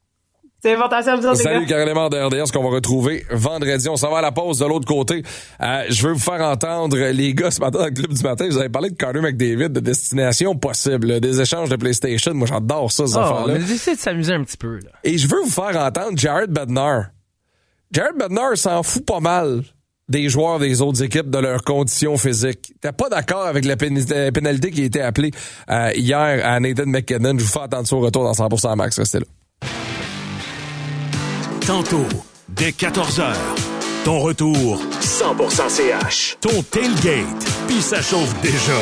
C'est fantastique à vous autres, les gars. Salut, Karel Lemar de R D S qu'on va retrouver vendredi. On s'en va à la pause de l'autre côté. Euh, je veux vous faire entendre les gars ce matin dans le club du matin. Vous avez parlé de Connor McDavid, de destination possible, là, des échanges de PlayStation. Moi, j'adore ça, ces oh, affaires-là. On a essayé de s'amuser un petit peu, là. Et je veux vous faire entendre Jared Bednar. Jared Bednar s'en fout pas mal des joueurs des autres équipes de leurs conditions physiques. T'es pas d'accord avec la, pén- la pénalité qui a été appelée euh, hier à Nathan McKinnon. Je vous fais attendre ça au retour dans cent pour cent Max. Restez là. Tantôt, dès quatorze heures, ton retour cent pour cent C H. Ton tailgate, puis ça chauffe déjà.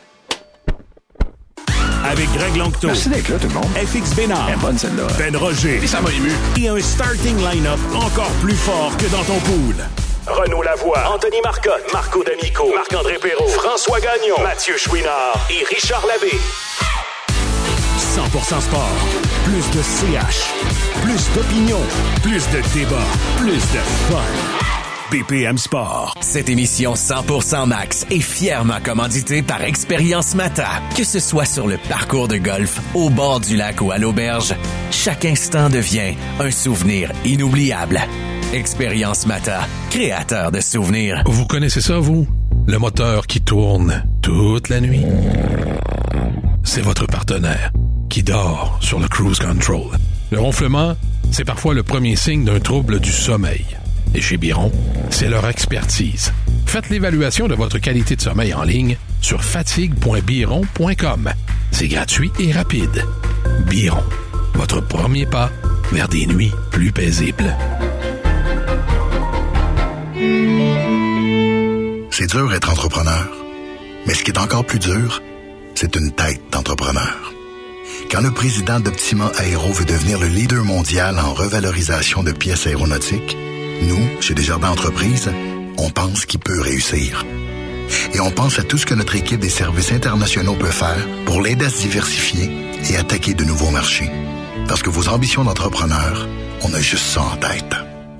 Avec Greg Langto. Merci d'être là, tout le monde. F X Bénard. Elle est bonne, celle-là. Ben Roger. Et ça m'a ému. Et un starting line-up encore plus fort que dans ton pool. Renaud Lavoie, Anthony Marcotte, Marco D'Amico, Marc-André Perrault, François Gagnon, Mathieu Chouinard et Richard Labbé. cent pour cent Sport. Plus de C H. Plus d'opinion. Plus de débat. Plus de fun. B P M Sport. Cette émission cent pour cent Max est fièrement commanditée par Expérience Mata. Que ce soit sur le parcours de golf, au bord du lac ou à l'auberge, chaque instant devient un souvenir inoubliable. Expérience Mata, créateur de souvenirs. Vous connaissez ça, vous? Le moteur qui tourne toute la nuit? C'est votre partenaire qui dort sur le cruise control. Le ronflement, c'est parfois le premier signe d'un trouble du sommeil. Et chez Biron, c'est leur expertise. Faites l'évaluation de votre qualité de sommeil en ligne sur fatigue point biron point com. C'est gratuit et rapide. Biron, votre premier pas vers des nuits plus paisibles. C'est dur être entrepreneur. Mais ce qui est encore plus dur, c'est une tête d'entrepreneur. Quand le président d'Optima Aéro veut devenir le leader mondial en revalorisation de pièces aéronautiques, nous, chez Desjardins Entreprises, on pense qu'il peut réussir. Et on pense à tout ce que notre équipe des services internationaux peut faire pour l'aider à se diversifier et attaquer de nouveaux marchés. Parce que vos ambitions d'entrepreneur, on a juste ça en tête.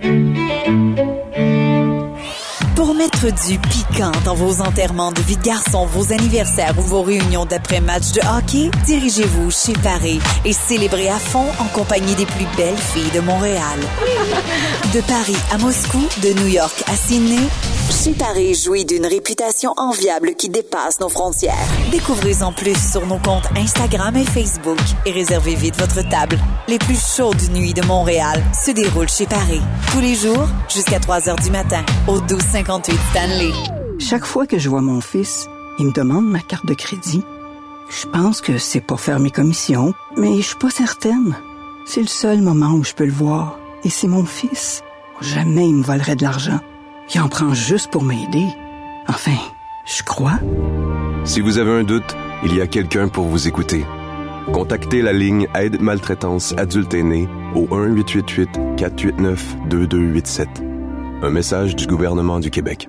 Pour mettre du piquant dans vos enterrements de vie de garçon, vos anniversaires ou vos réunions d'après-match de hockey, dirigez-vous chez Paris et célébrez à fond en compagnie des plus belles filles de Montréal. De Paris à Moscou, de New York à Sydney, Chez Paris jouit d'une réputation enviable qui dépasse nos frontières. Découvrez-en plus sur nos comptes Instagram et Facebook et réservez vite votre table. Les plus chaudes nuits de Montréal se déroulent chez Paris. Tous les jours, jusqu'à trois heures du matin, au douze cinquante-huit Stanley. Chaque fois que je vois mon fils, il me demande ma carte de crédit. Je pense que c'est pour faire mes commissions, mais je suis pas certaine. C'est le seul moment où je peux le voir. Et c'est mon fils. Jamais il me volerait de l'argent. Il en prend juste pour m'aider. Enfin, je crois. Si vous avez un doute, il y a quelqu'un pour vous écouter. Contactez la ligne Aide Maltraitance Adulte Aîné au un huit huit huit quatre huit neuf deux deux huit sept. Un message du gouvernement du Québec.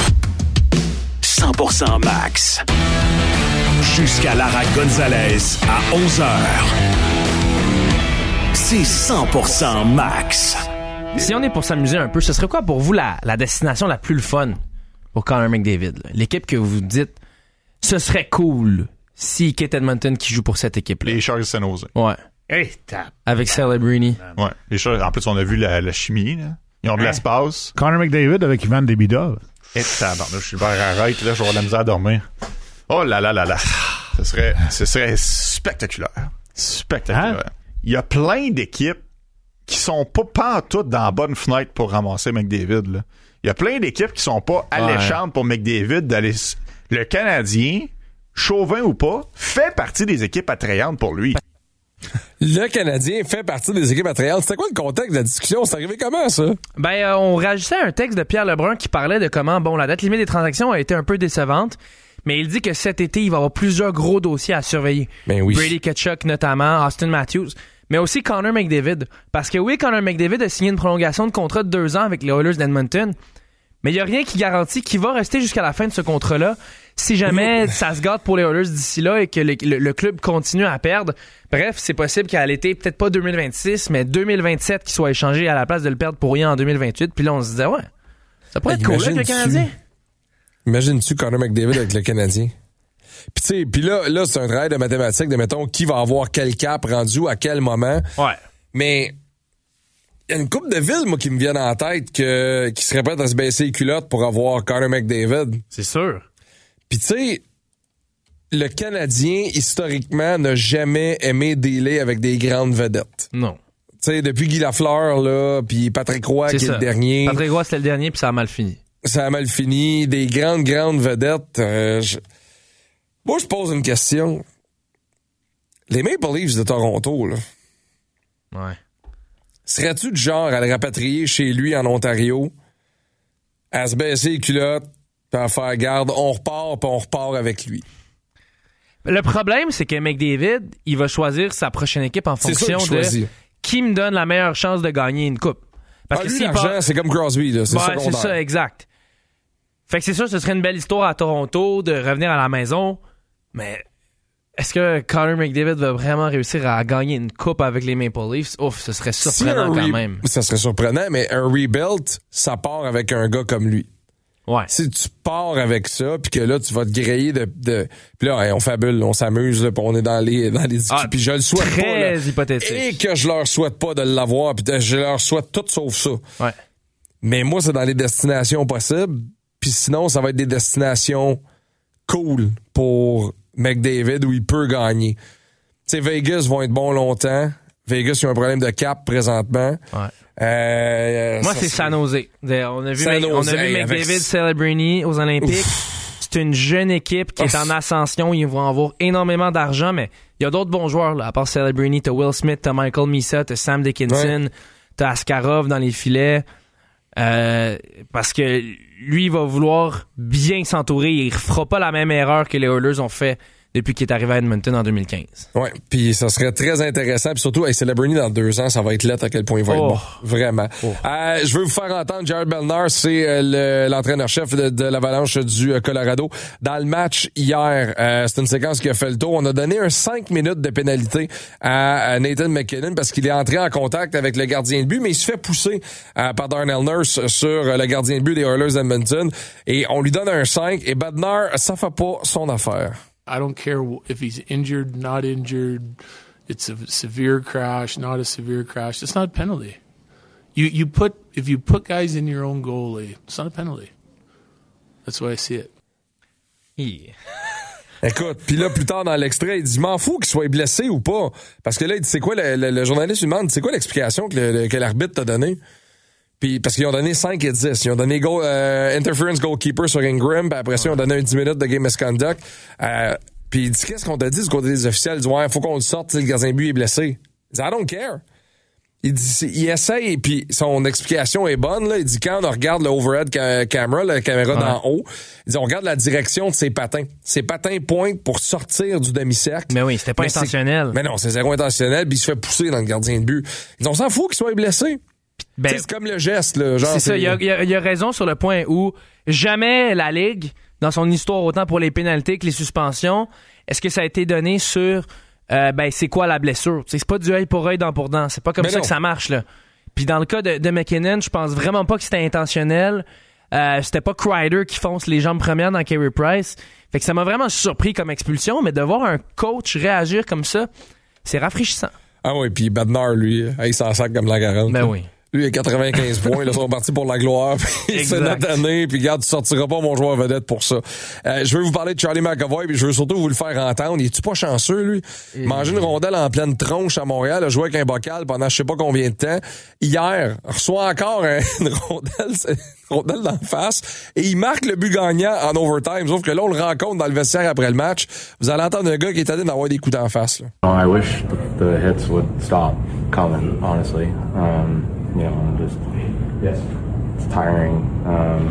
cent pour cent Max. Jusqu'à Lara Gonzalez à onze heures. C'est cent pour cent Max. Si on est pour s'amuser un peu, ce serait quoi pour vous la, la destination la plus le fun pour Connor McDavid? Là? L'équipe que vous dites, ce serait cool si Kate Edmonton qui joue pour cette équipe-là. Les Sharks de San Jose. Ouais. Hey, tap. Avec Celebrini. Ouais. Les Sharks, en plus, on a vu la, la chimie. Là. Ils ont de l'espace. Connor McDavid avec Ivan Demidov. Et tabarnak, je suis le verre arrête, là, je vais avoir de la misère à dormir. Oh là là là là. Ce serait, ce serait spectaculaire. Spectaculaire. Hein? Il y a plein d'équipes qui sont pas pantoute dans la bonne fenêtre pour ramasser McDavid. Là. Il y a plein d'équipes qui sont pas alléchantes ouais. pour McDavid d'aller... Le Canadien, chauvin ou pas, fait partie des équipes attrayantes pour lui. Le Canadien fait partie des équipes attrayantes. C'était quoi le contexte de la discussion? C'est arrivé comment, ça? Ben, euh, on réagissait à un texte de Pierre Lebrun qui parlait de comment, bon, la date limite des transactions a été un peu décevante, mais il dit que cet été, il va y avoir plusieurs gros dossiers à surveiller. Ben oui. Brady Tkachuk notamment, Austin Matthews, mais aussi Connor McDavid. Parce que oui, Connor McDavid a signé une prolongation de contrat de deux ans avec les Oilers d'Edmonton, mais il n'y a rien qui garantit qu'il va rester jusqu'à la fin de ce contrat-là si jamais ça se gâte pour les Oilers d'ici là et que le, le, le club continue à perdre. Bref, c'est possible qu'à l'été, peut-être pas deux mille vingt-six, mais deux mille vingt-sept qu'il soit échangé à la place de le perdre pour rien en deux mille vingt-huit. Puis là, on se disait, ouais, ça pourrait être cool avec le Canadien. Imagine-tu Connor McDavid avec le Canadien? Puis tu sais, puis là, là, c'est un travail de mathématiques de, mettons, qui va avoir quel cap rendu à quel moment. Ouais. Mais il y a une couple de villes, moi, qui me viennent en tête que, qui seraient prêtes à se baisser les culottes pour avoir Connor McDavid. C'est sûr. Puis tu sais, le Canadien, historiquement, n'a jamais aimé dealer avec des grandes vedettes. Non. Tu sais, depuis Guy Lafleur, là, puis Patrick Roy, c'est qui ça. est le dernier. Patrick Roy, c'était le dernier, puis ça a mal fini. Ça a mal fini. Des grandes, grandes vedettes. Euh, je... Moi, je pose une question. Les Maple Leafs de Toronto, là. Ouais. Serais-tu du genre à le rapatrier chez lui en Ontario, à se baisser les culottes, puis à faire garde, on repart, puis on repart avec lui? Le problème, c'est que McDavid, il va choisir sa prochaine équipe en fonction de qui me donne la meilleure chance de gagner une coupe. Parce ah, que lui, si l'argent, part... c'est comme Crosby, là. C'est ouais, secondaire. C'est ça, exact. Fait que c'est sûr, ce serait une belle histoire à Toronto de revenir à la maison, mais est-ce que Connor McDavid va vraiment réussir à gagner une coupe avec les Maple Leafs? Ouf, ce serait surprenant si re- quand même. Ça serait surprenant, mais un rebuild, ça part avec un gars comme lui. Ouais. Si tu pars avec ça, puis que là, tu vas te griller de... de puis là, hey, on fabule, on s'amuse, là, puis on est dans les dans les discussions, ah, puis je le souhaite très pas. Là, hypothétique. Et que je leur souhaite pas de l'avoir, puis je leur souhaite tout sauf ça. Ouais. Mais moi, c'est dans les destinations possibles, puis sinon, ça va être des destinations cool pour McDavid où il peut gagner. Tu sais, Vegas vont être bons longtemps. Vegas, ils ont un problème de cap présentement. Ouais. Euh, Moi, ça, c'est San Jose. On a vu, San on a vu hey, McDavid, avec... Celebrini aux Olympiques. Ouf. C'est une jeune équipe qui Ouf. est en ascension. Ils vont avoir énormément d'argent, mais il y a d'autres bons joueurs, là. À part Celebrini, t'as Will Smith, t'as Michael Misa, t'as Sam Dickinson, ouais. t'as Askarov dans les filets. Euh, parce que lui, il va vouloir bien s'entourer. Il ne fera pas la même erreur que les Oilers ont fait depuis qu'il est arrivé à Edmonton en deux mille quinze. Ouais, puis ça serait très intéressant, puis surtout, hey, c'est LeBruni dans deux ans, ça va être lettre à quel point il va Oh. être bon. Vraiment. Oh. Euh, je veux vous faire entendre Jared Bednar, c'est euh, le, l'entraîneur-chef de, de l'Avalanche du euh, Colorado. Dans le match hier, euh, c'est une séquence qui a fait le tour. On a donné un cinq minutes de pénalité à, à Nathan MacKinnon parce qu'il est entré en contact avec le gardien de but, mais il se fait pousser euh, par Darnell Nurse sur euh, le gardien de but des Oilers d'Edmonton. Et on lui donne un cinq, et Bednar, ça fait pas son affaire. I don't care if he's injured, not injured. It's a severe crash, not a severe crash. It's not a penalty. You you put if you put guys in your own goalie, it's not a penalty. That's the way I see it. Yeah. Écoute, puis là, plus tard dans l'extrait, il dit « M'en fous qu'il soit blessé ou pas. » Parce que là, il dit « C'est quoi, le, le, le journaliste lui demande, c'est quoi l'explication que, le, que l'arbitre t'a donnée? » Puis parce qu'ils ont donné cinq et dix. Ils ont donné goal, euh, interference goalkeeper sur Ingram, puis après ça, ils ont donné un dix minutes de game misconduct. Euh, puis il dit « Qu'est-ce qu'on t'a dit du côté des officiels? » Il dit « Ouais, faut qu'on le sorte, le gardien de but est blessé. » Il dit « I don't care. » Il dit, il essaye, puis son explication est bonne, là. Il dit, quand on regarde le overhead ca- camera, la caméra ouais. d'en haut, il dit, on regarde la direction de ses patins. Ses patins pointent pour sortir du demi-cercle. Mais oui, c'était pas mais intentionnel. Mais non, c'est zéro intentionnel, puis il se fait pousser dans le gardien de but. Ils disent, on s'en fout qu'il soit blessé. Ben, c'est comme le geste, là. Genre, c'est, c'est ça, il y a, y, a, y a raison sur le point où jamais la Ligue, dans son histoire, autant pour les pénalités que les suspensions, est-ce que ça a été donné sur... Euh, ben c'est quoi la blessure? T'sais, c'est pas du œil pour œil, dent pour dent. C'est pas comme mais ça non. que ça marche là. Puis dans le cas de, de MacKinnon, je pense vraiment pas que c'était intentionnel. Euh, c'était pas Kreider qui fonce les jambes premières dans Carey Price. Fait que ça m'a vraiment surpris comme expulsion, mais de voir un coach réagir comme ça, c'est rafraîchissant. Ah oui, puis Bednar, lui, il s'en sac comme la quarante. Ben oui. Lui, il a quatre-vingt-quinze points. Là, ils sont partis pour la gloire. Puis c'est notre année. Puis regarde, tu sortiras pas mon joueur vedette pour ça. Euh, je veux vous parler de Charlie McAvoy. Puis je veux surtout vous le faire entendre. Il est-tu pas chanceux, lui? Et... Manger une rondelle en pleine tronche à Montréal, a joué avec un bocal pendant je sais pas combien de temps. Hier, reçoit encore un, une rondelle, une rondelle d'en face. Et il marque le but gagnant en overtime. Sauf que là, on le rencontre dans le vestiaire après le match. Vous allez entendre un gars qui est allé d'avoir des coups d'en face. Là. I wish the hits would stop coming, honestly. Um... You know, just yes, it's tiring. Um,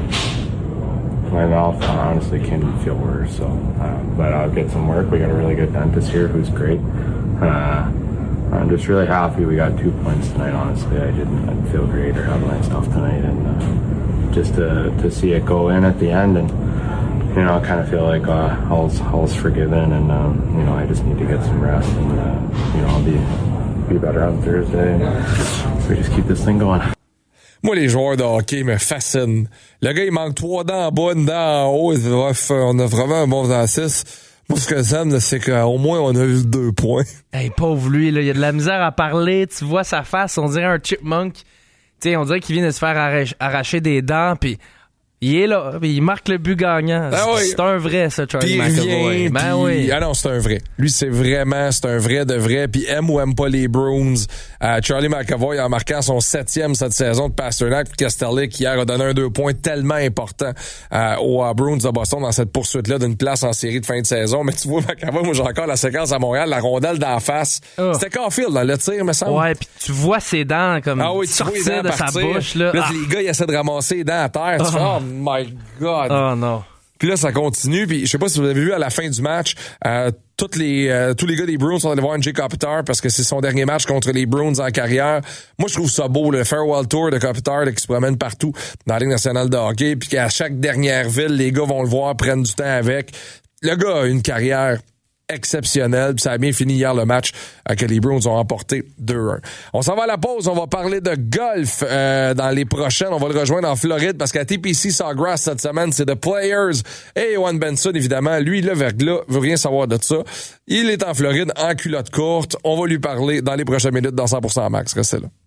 my mouth honestly can feel worse. So, uh, but I'll get some work. We got a really good dentist here who's great. Uh, I'm just really happy we got two points tonight. Honestly, I didn't, I didn't feel great or have nice stuff tonight, and uh, just to to see it go in at the end, and you know, I kind of feel like uh, all's all's forgiven, and um, you know, I just need to get some rest, and uh, you know, I'll be. be better on Thursday and we just keep this thing going. Moi, les joueurs de hockey me fascinent. Le gars, il manque trois dents en bas, une dent en haut. On a vraiment un bon dentiste. Moi, ce que j'aime, c'est qu'au moins, on a eu deux points. Hey, pauvre lui, là, il a de la misère à parler. Tu vois sa face, on dirait un chipmunk. Tu sais, on dirait qu'il vient de se faire arracher, arracher des dents, puis il est là, il marque le but gagnant. Ah oui. C'est un vrai, ça, Charlie McAvoy. Ben pis... oui. Ah non, c'est un vrai. Lui, c'est vraiment, c'est un vrai de vrai. Puis aime ou aime pas les Bruins. Euh, Charlie McAvoy, en marquant son septième cette saison de Pasternak, puis Kastelic, hier, a donné un deux points tellement important euh, aux uh, Bruins de Boston dans cette poursuite-là d'une place en série de fin de saison. Mais tu vois, McAvoy, moi, j'ai encore la séquence à Montréal, la rondelle d'en face. Oh. C'était Caulfield dans le tir, me semble. Ouais, puis tu vois ses dents comme ah oui, sortir de partir. Sa bouche. Là, là ah. les gars, ils essaient de ramasser les dents à terre. Tu oh. fais, oh my God. Oh non. Puis là, ça continue. Puis je sais pas si vous avez vu à la fin du match, euh, toutes les, euh, tous les gars des Bruins sont allés voir Jay Kopitar parce que c'est son dernier match contre les Bruins en carrière. Moi, je trouve ça beau, le farewell tour de Kopitar là, qui se promène partout dans la Ligue nationale de hockey. Puis qu'à chaque dernière ville, les gars vont le voir, prennent du temps avec. Le gars a une carrière exceptionnel, puis ça a bien fini hier le match euh, que les Bruins ont emporté deux un. On s'en va à la pause, on va parler de golf euh, dans les prochaines, on va le rejoindre en Floride parce qu'à T P C Sawgrass cette semaine, c'est The Players et Ewan Benson évidemment, lui le verglas veut rien savoir de ça. Il est en Floride en culotte courte, on va lui parler dans les prochaines minutes dans cent pour cent Max, restez là.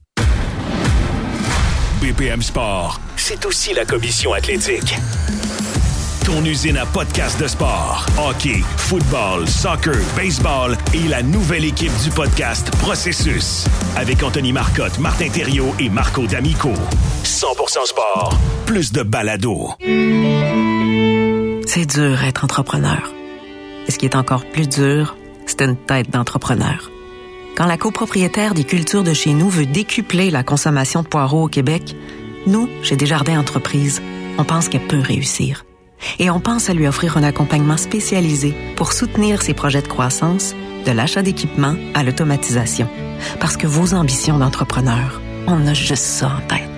B P M Sport, c'est aussi la commission athlétique. Ton usine à podcast de sport. Hockey, football, soccer, baseball et la nouvelle équipe du podcast Processus. Avec Anthony Marcotte, Martin Thériault et Marco D'Amico. cent pour cent sport. Plus de balado. C'est dur être entrepreneur. Et ce qui est encore plus dur, c'est une tête d'entrepreneur. Quand la copropriétaire des cultures de chez nous veut décupler la consommation de poireaux au Québec, nous, chez Desjardins Entreprises, on pense qu'elle peut réussir. Et on pense à lui offrir un accompagnement spécialisé pour soutenir ses projets de croissance, de l'achat d'équipements à l'automatisation. Parce que vos ambitions d'entrepreneur, on a juste ça en tête.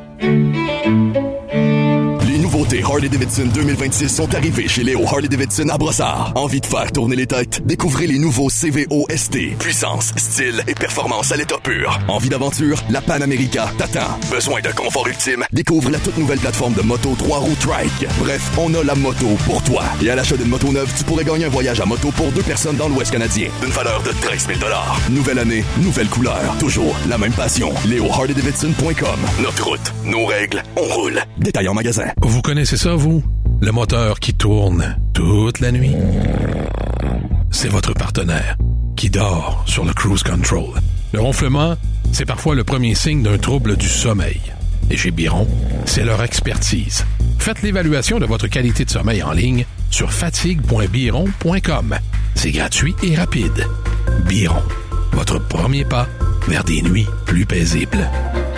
Les nouveautés Harley-Davidson deux mille vingt-six sont arrivées chez Léo Harley-Davidson à Brossard. Envie de faire tourner les têtes? Découvrez les nouveaux C V O S T. Puissance, style et performance à l'état pur. Envie d'aventure? La Pan America t'attend. Besoin de confort ultime? Découvre la toute nouvelle plateforme de moto trois roues Trike. Bref, on a la moto pour toi. Et à l'achat d'une moto neuve, tu pourrais gagner un voyage à moto pour deux personnes dans l'Ouest canadien d'une valeur de treize mille dollars. Nouvelle année, nouvelle couleur. Toujours la même passion. Léo Harley Davidson point com. Notre route, nos règles, on roule. Détail en magasin. Vous connaissez ça, vous? Le moteur qui tourne toute la nuit? C'est votre partenaire qui dort sur le cruise control. Le ronflement, c'est parfois le premier signe d'un trouble du sommeil. Et chez Biron, c'est leur expertise. Faites l'évaluation de votre qualité de sommeil en ligne sur fatigue point biron point com. C'est gratuit et rapide. Biron, votre premier pas vers des nuits plus paisibles.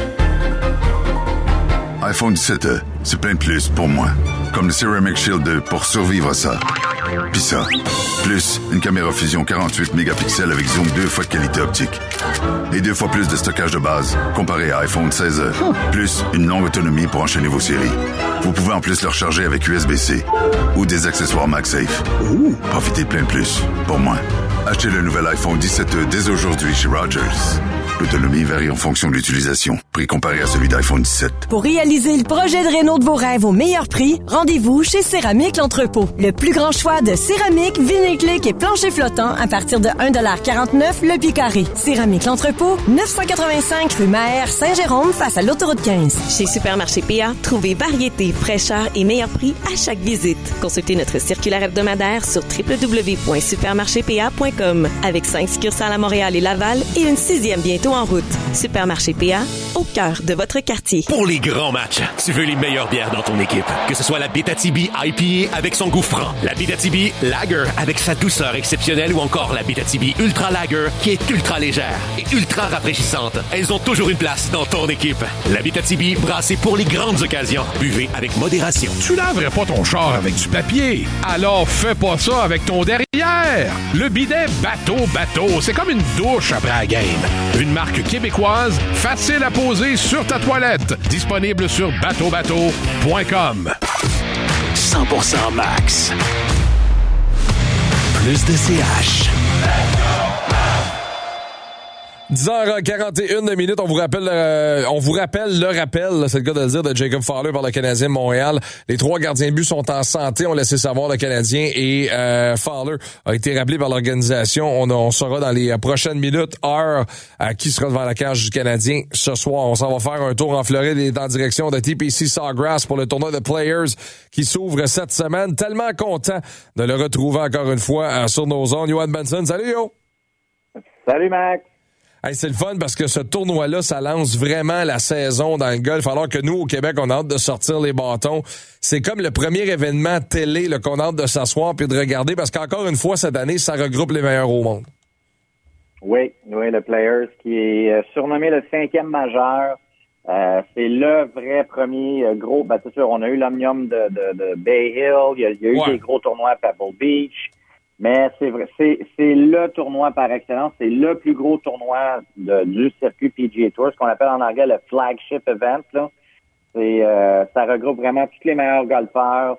iPhone dix-sept E, c'est plein de plus pour moi. Comme le Ceramic Shield deux pour survivre à ça. Pis ça, plus une caméra fusion quarante-huit mégapixels avec zoom deux fois de qualité optique. Et deux fois plus de stockage de base comparé à iPhone seize E. Plus une longue autonomie pour enchaîner vos séries. Vous pouvez en plus le recharger avec U S B C ou des accessoires MagSafe. Profitez de plein de plus pour moi. Achetez le nouvel iPhone dix-sept E dès aujourd'hui chez Rogers. L'autonomie varie en fonction de l'utilisation. Prix comparé à celui d'iPhone dix-sept. Pour réaliser le projet de réno de vos rêves au meilleur prix, rendez-vous chez Céramique L'Entrepôt. Le plus grand choix de céramique, vinyle-clic et plancher flottant à partir de un dollar quarante-neuf le pied carré. Céramique L'Entrepôt, neuf cent quatre-vingt-cinq rue Maher, Saint-Jérôme, face à l'autoroute quinze. Chez Supermarché P A, trouvez variété, fraîcheur et meilleur prix à chaque visite. Consultez notre circulaire hebdomadaire sur w w w point supermarché p a point com. Avec cinq succursales à Montréal et Laval et une sixième bientôt en route. Supermarché P A, au cœur de votre quartier. Pour les grands matchs, tu veux les meilleures bières dans ton équipe. Que ce soit la Bétatibi I P A avec son goût franc, la Bétatibi Lager avec sa douceur exceptionnelle ou encore la Bétatibi Ultra Lager qui est ultra légère et ultra rafraîchissante. Elles ont toujours une place dans ton équipe. La Bétatibi, brassée pour les grandes occasions. Buvez avec modération. Tu laverais pas ton char avec du papier? Alors fais pas ça avec ton derrière! Le bidet Bateau Bateau, c'est comme une douche après la game. Une marque québécoise, facile à poser sur ta toilette. Disponible sur bateau bateau point com. cent pour cent max. Plus de C H. dix heures quarante et une minutes, on vous rappelle euh, on vous rappelle le rappel, c'est le cas de le dire, de Jacob Fowler par le Canadien de Montréal. Les trois gardiens de but sont en santé, on laissé savoir le Canadien, et euh, Fowler a été rappelé par l'organisation. On, on saura dans les prochaines minutes, heure, à qui sera devant la cage du Canadien ce soir. On s'en va faire un tour en Floride et en direction de T P C Sawgrass pour le tournoi de Players qui s'ouvre cette semaine. Tellement content de le retrouver encore une fois euh, sur nos zones. Johan Benson, salut Yo! Salut Max! Hey, c'est le fun parce que ce tournoi-là, ça lance vraiment la saison dans le golf. Alors que nous, au Québec, on a hâte de sortir les bâtons. C'est comme le premier événement télé là, qu'on a hâte de s'asseoir puis de regarder parce qu'encore une fois, cette année, ça regroupe les meilleurs au monde. Oui, oui, le Players qui est surnommé le cinquième majeur. Euh, c'est le vrai premier euh, gros... Ben, c'est sûr, on a eu l'Omnium de, de, de Bay Hill. Il y a, il y a eu ouais. des gros tournois à Pebble Beach. Mais c'est vrai, c'est, c'est le tournoi par excellence, c'est le plus gros tournoi de, du circuit P G A Tour, ce qu'on appelle en anglais le flagship event, là. C'est, euh, ça regroupe vraiment tous les meilleurs golfeurs.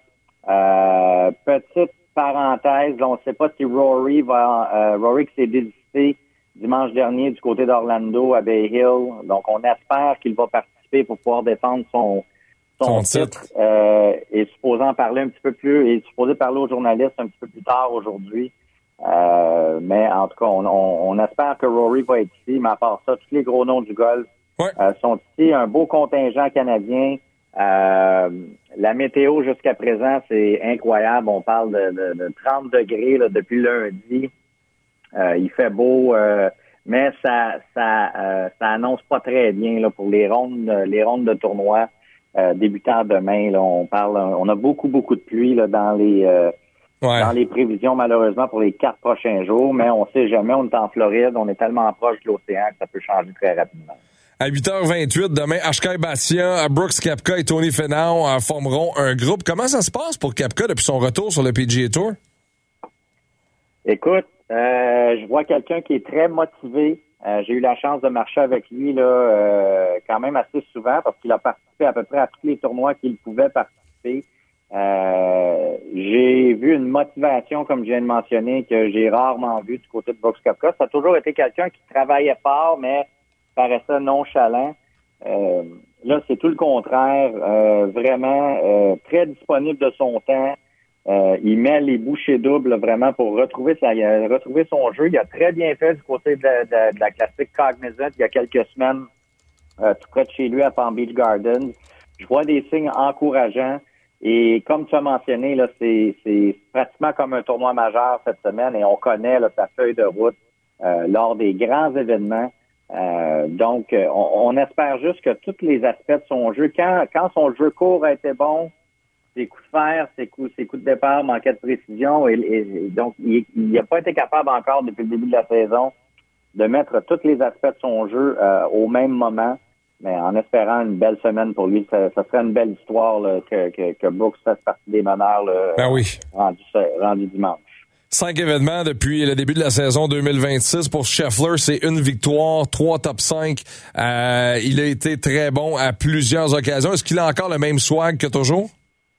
Euh, petite parenthèse, là, on ne sait pas si Rory va, euh, Rory qui s'est désisté dimanche dernier du côté d'Orlando à Bay Hill. Donc, on espère qu'il va participer pour pouvoir défendre son, son, son titre, titre. Euh, et supposé en parler un petit peu plus, et supposé parler aux journalistes un petit peu plus tard aujourd'hui. Euh, mais en tout cas, on, on, on espère que Rory va être ici, mais à part ça, tous les gros noms du golf ouais. euh, sont ici. Un beau contingent canadien. Euh, la météo jusqu'à présent, c'est incroyable. On parle de, de, de trente degrés là, depuis lundi. Euh, il fait beau, euh, mais ça ça euh, ça annonce pas très bien là, pour les rondes les rondes de tournoi euh, débutant demain. Là, on parle, on a beaucoup beaucoup de pluie là, dans les euh, ouais. dans les prévisions malheureusement pour les quatre prochains jours, mais on sait jamais. On est en Floride, on est tellement proche de l'océan que ça peut changer très rapidement. À huit heures vingt-huit, demain, H K Bastia, Brooks Koepka et Tony Finau euh, formeront un groupe. Comment ça se passe pour Koepka depuis son retour sur le P G A Tour? Écoute, euh, je vois quelqu'un qui est très motivé. Euh, j'ai eu la chance de marcher avec lui là, euh, quand même assez souvent parce qu'il a participé à peu près à tous les tournois qu'il pouvait participer. Euh, j'ai vu une motivation, comme je viens de mentionner, que j'ai rarement vu du côté de Brooks Koepka. Ça a toujours été quelqu'un qui travaillait fort, mais paraissait nonchalant. Euh, là, c'est tout le contraire. Euh, vraiment euh, très disponible de son temps. Euh, il met les bouchées doubles vraiment pour retrouver sa, retrouver son jeu. Il a très bien fait du côté de la, de, de la classique Cognizant il y a quelques semaines, euh, tout près de chez lui à Palm Beach Gardens. Je vois des signes encourageants. Et comme tu as mentionné, là, c'est, c'est pratiquement comme un tournoi majeur cette semaine et on connaît là, sa feuille de route euh, lors des grands événements. Euh, donc, on, on espère juste que tous les aspects de son jeu, quand, quand son jeu court a été bon, ses coups de fer, ses coups, ses coups de départ manquaient de précision et, et, et donc il n'a pas été capable encore depuis le début de la saison de mettre tous les aspects de son jeu euh, au même moment. Mais en espérant une belle semaine pour lui, ça, ça serait une belle histoire là, que, que, que Brooks fasse partie des meneurs là, ben oui. rendu, rendu dimanche. Cinq événements depuis le début de la saison deux mille vingt-six. Pour Scheffler, c'est une victoire, trois top cinq. Euh, il a été très bon à plusieurs occasions. Est-ce qu'il a encore le même swag que toujours?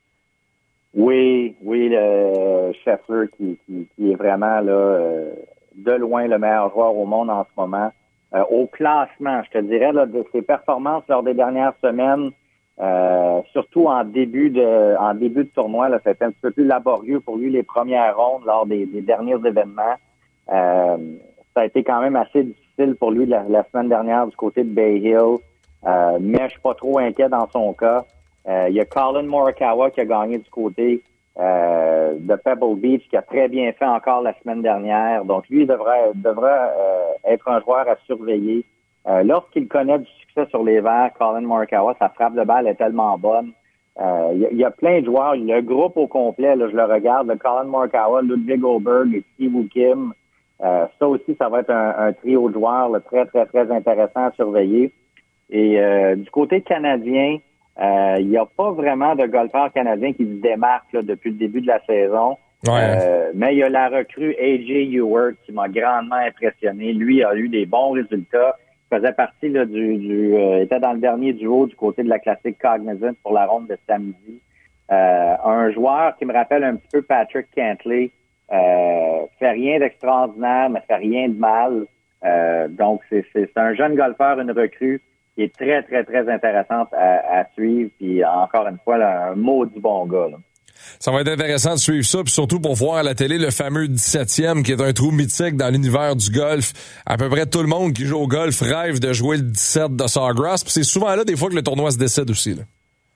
Oui, oui, le Scheffler qui, qui, qui est vraiment là euh, de loin le meilleur joueur au monde en ce moment. Euh, au classement, je te dirais, là, de ses performances lors des dernières semaines, euh, surtout en début de en début de tournoi, là, c'était un petit peu plus laborieux pour lui les premières rondes lors des, des derniers événements. Euh, ça a été quand même assez difficile pour lui la, la semaine dernière du côté de Bay Hill, euh, mais je suis pas trop inquiet dans son cas. Euh, il y a Colin Morikawa qui a gagné du côté Euh, de Pebble Beach, qui a très bien fait encore la semaine dernière. Donc, lui, il devrait, devrait euh, être un joueur à surveiller. Euh, lorsqu'il connaît du succès sur les verts, Colin Morikawa, sa frappe de balle est tellement bonne. Euh, il, y a, il y a plein de joueurs. Le groupe au complet, là, je le regarde, le Colin Morikawa, Ludwig Goldberg et Siwoo Kim. Euh, ça aussi, ça va être un, un trio de joueurs là, très, très, très intéressant à surveiller. Et euh, du côté canadien, Euh, il n'y a pas vraiment de golfeur canadien qui se démarque là, depuis le début de la saison. Ouais. Euh, mais il y a la recrue A J Ewert qui m'a grandement impressionné. Lui a eu des bons résultats. Il faisait partie là, du, du euh, était dans le dernier duo du côté de la classique Cognizant pour la ronde de samedi. Euh, un joueur qui me rappelle un petit peu Patrick Cantlay. Euh, fait rien d'extraordinaire, mais fait rien de mal. Euh, donc c'est, c'est, c'est un jeune golfeur, une recrue qui est très, très, très intéressante à, à suivre. Puis, encore une fois, là, un maudit bon gars. Là. Ça va être intéressant de suivre ça, puis surtout pour voir à la télé le fameux dix-septième, qui est un trou mythique dans l'univers du golf. À peu près tout le monde qui joue au golf rêve de jouer le dix-sept de Sawgrass. Puis c'est souvent là, des fois, que le tournoi se décide aussi. Là.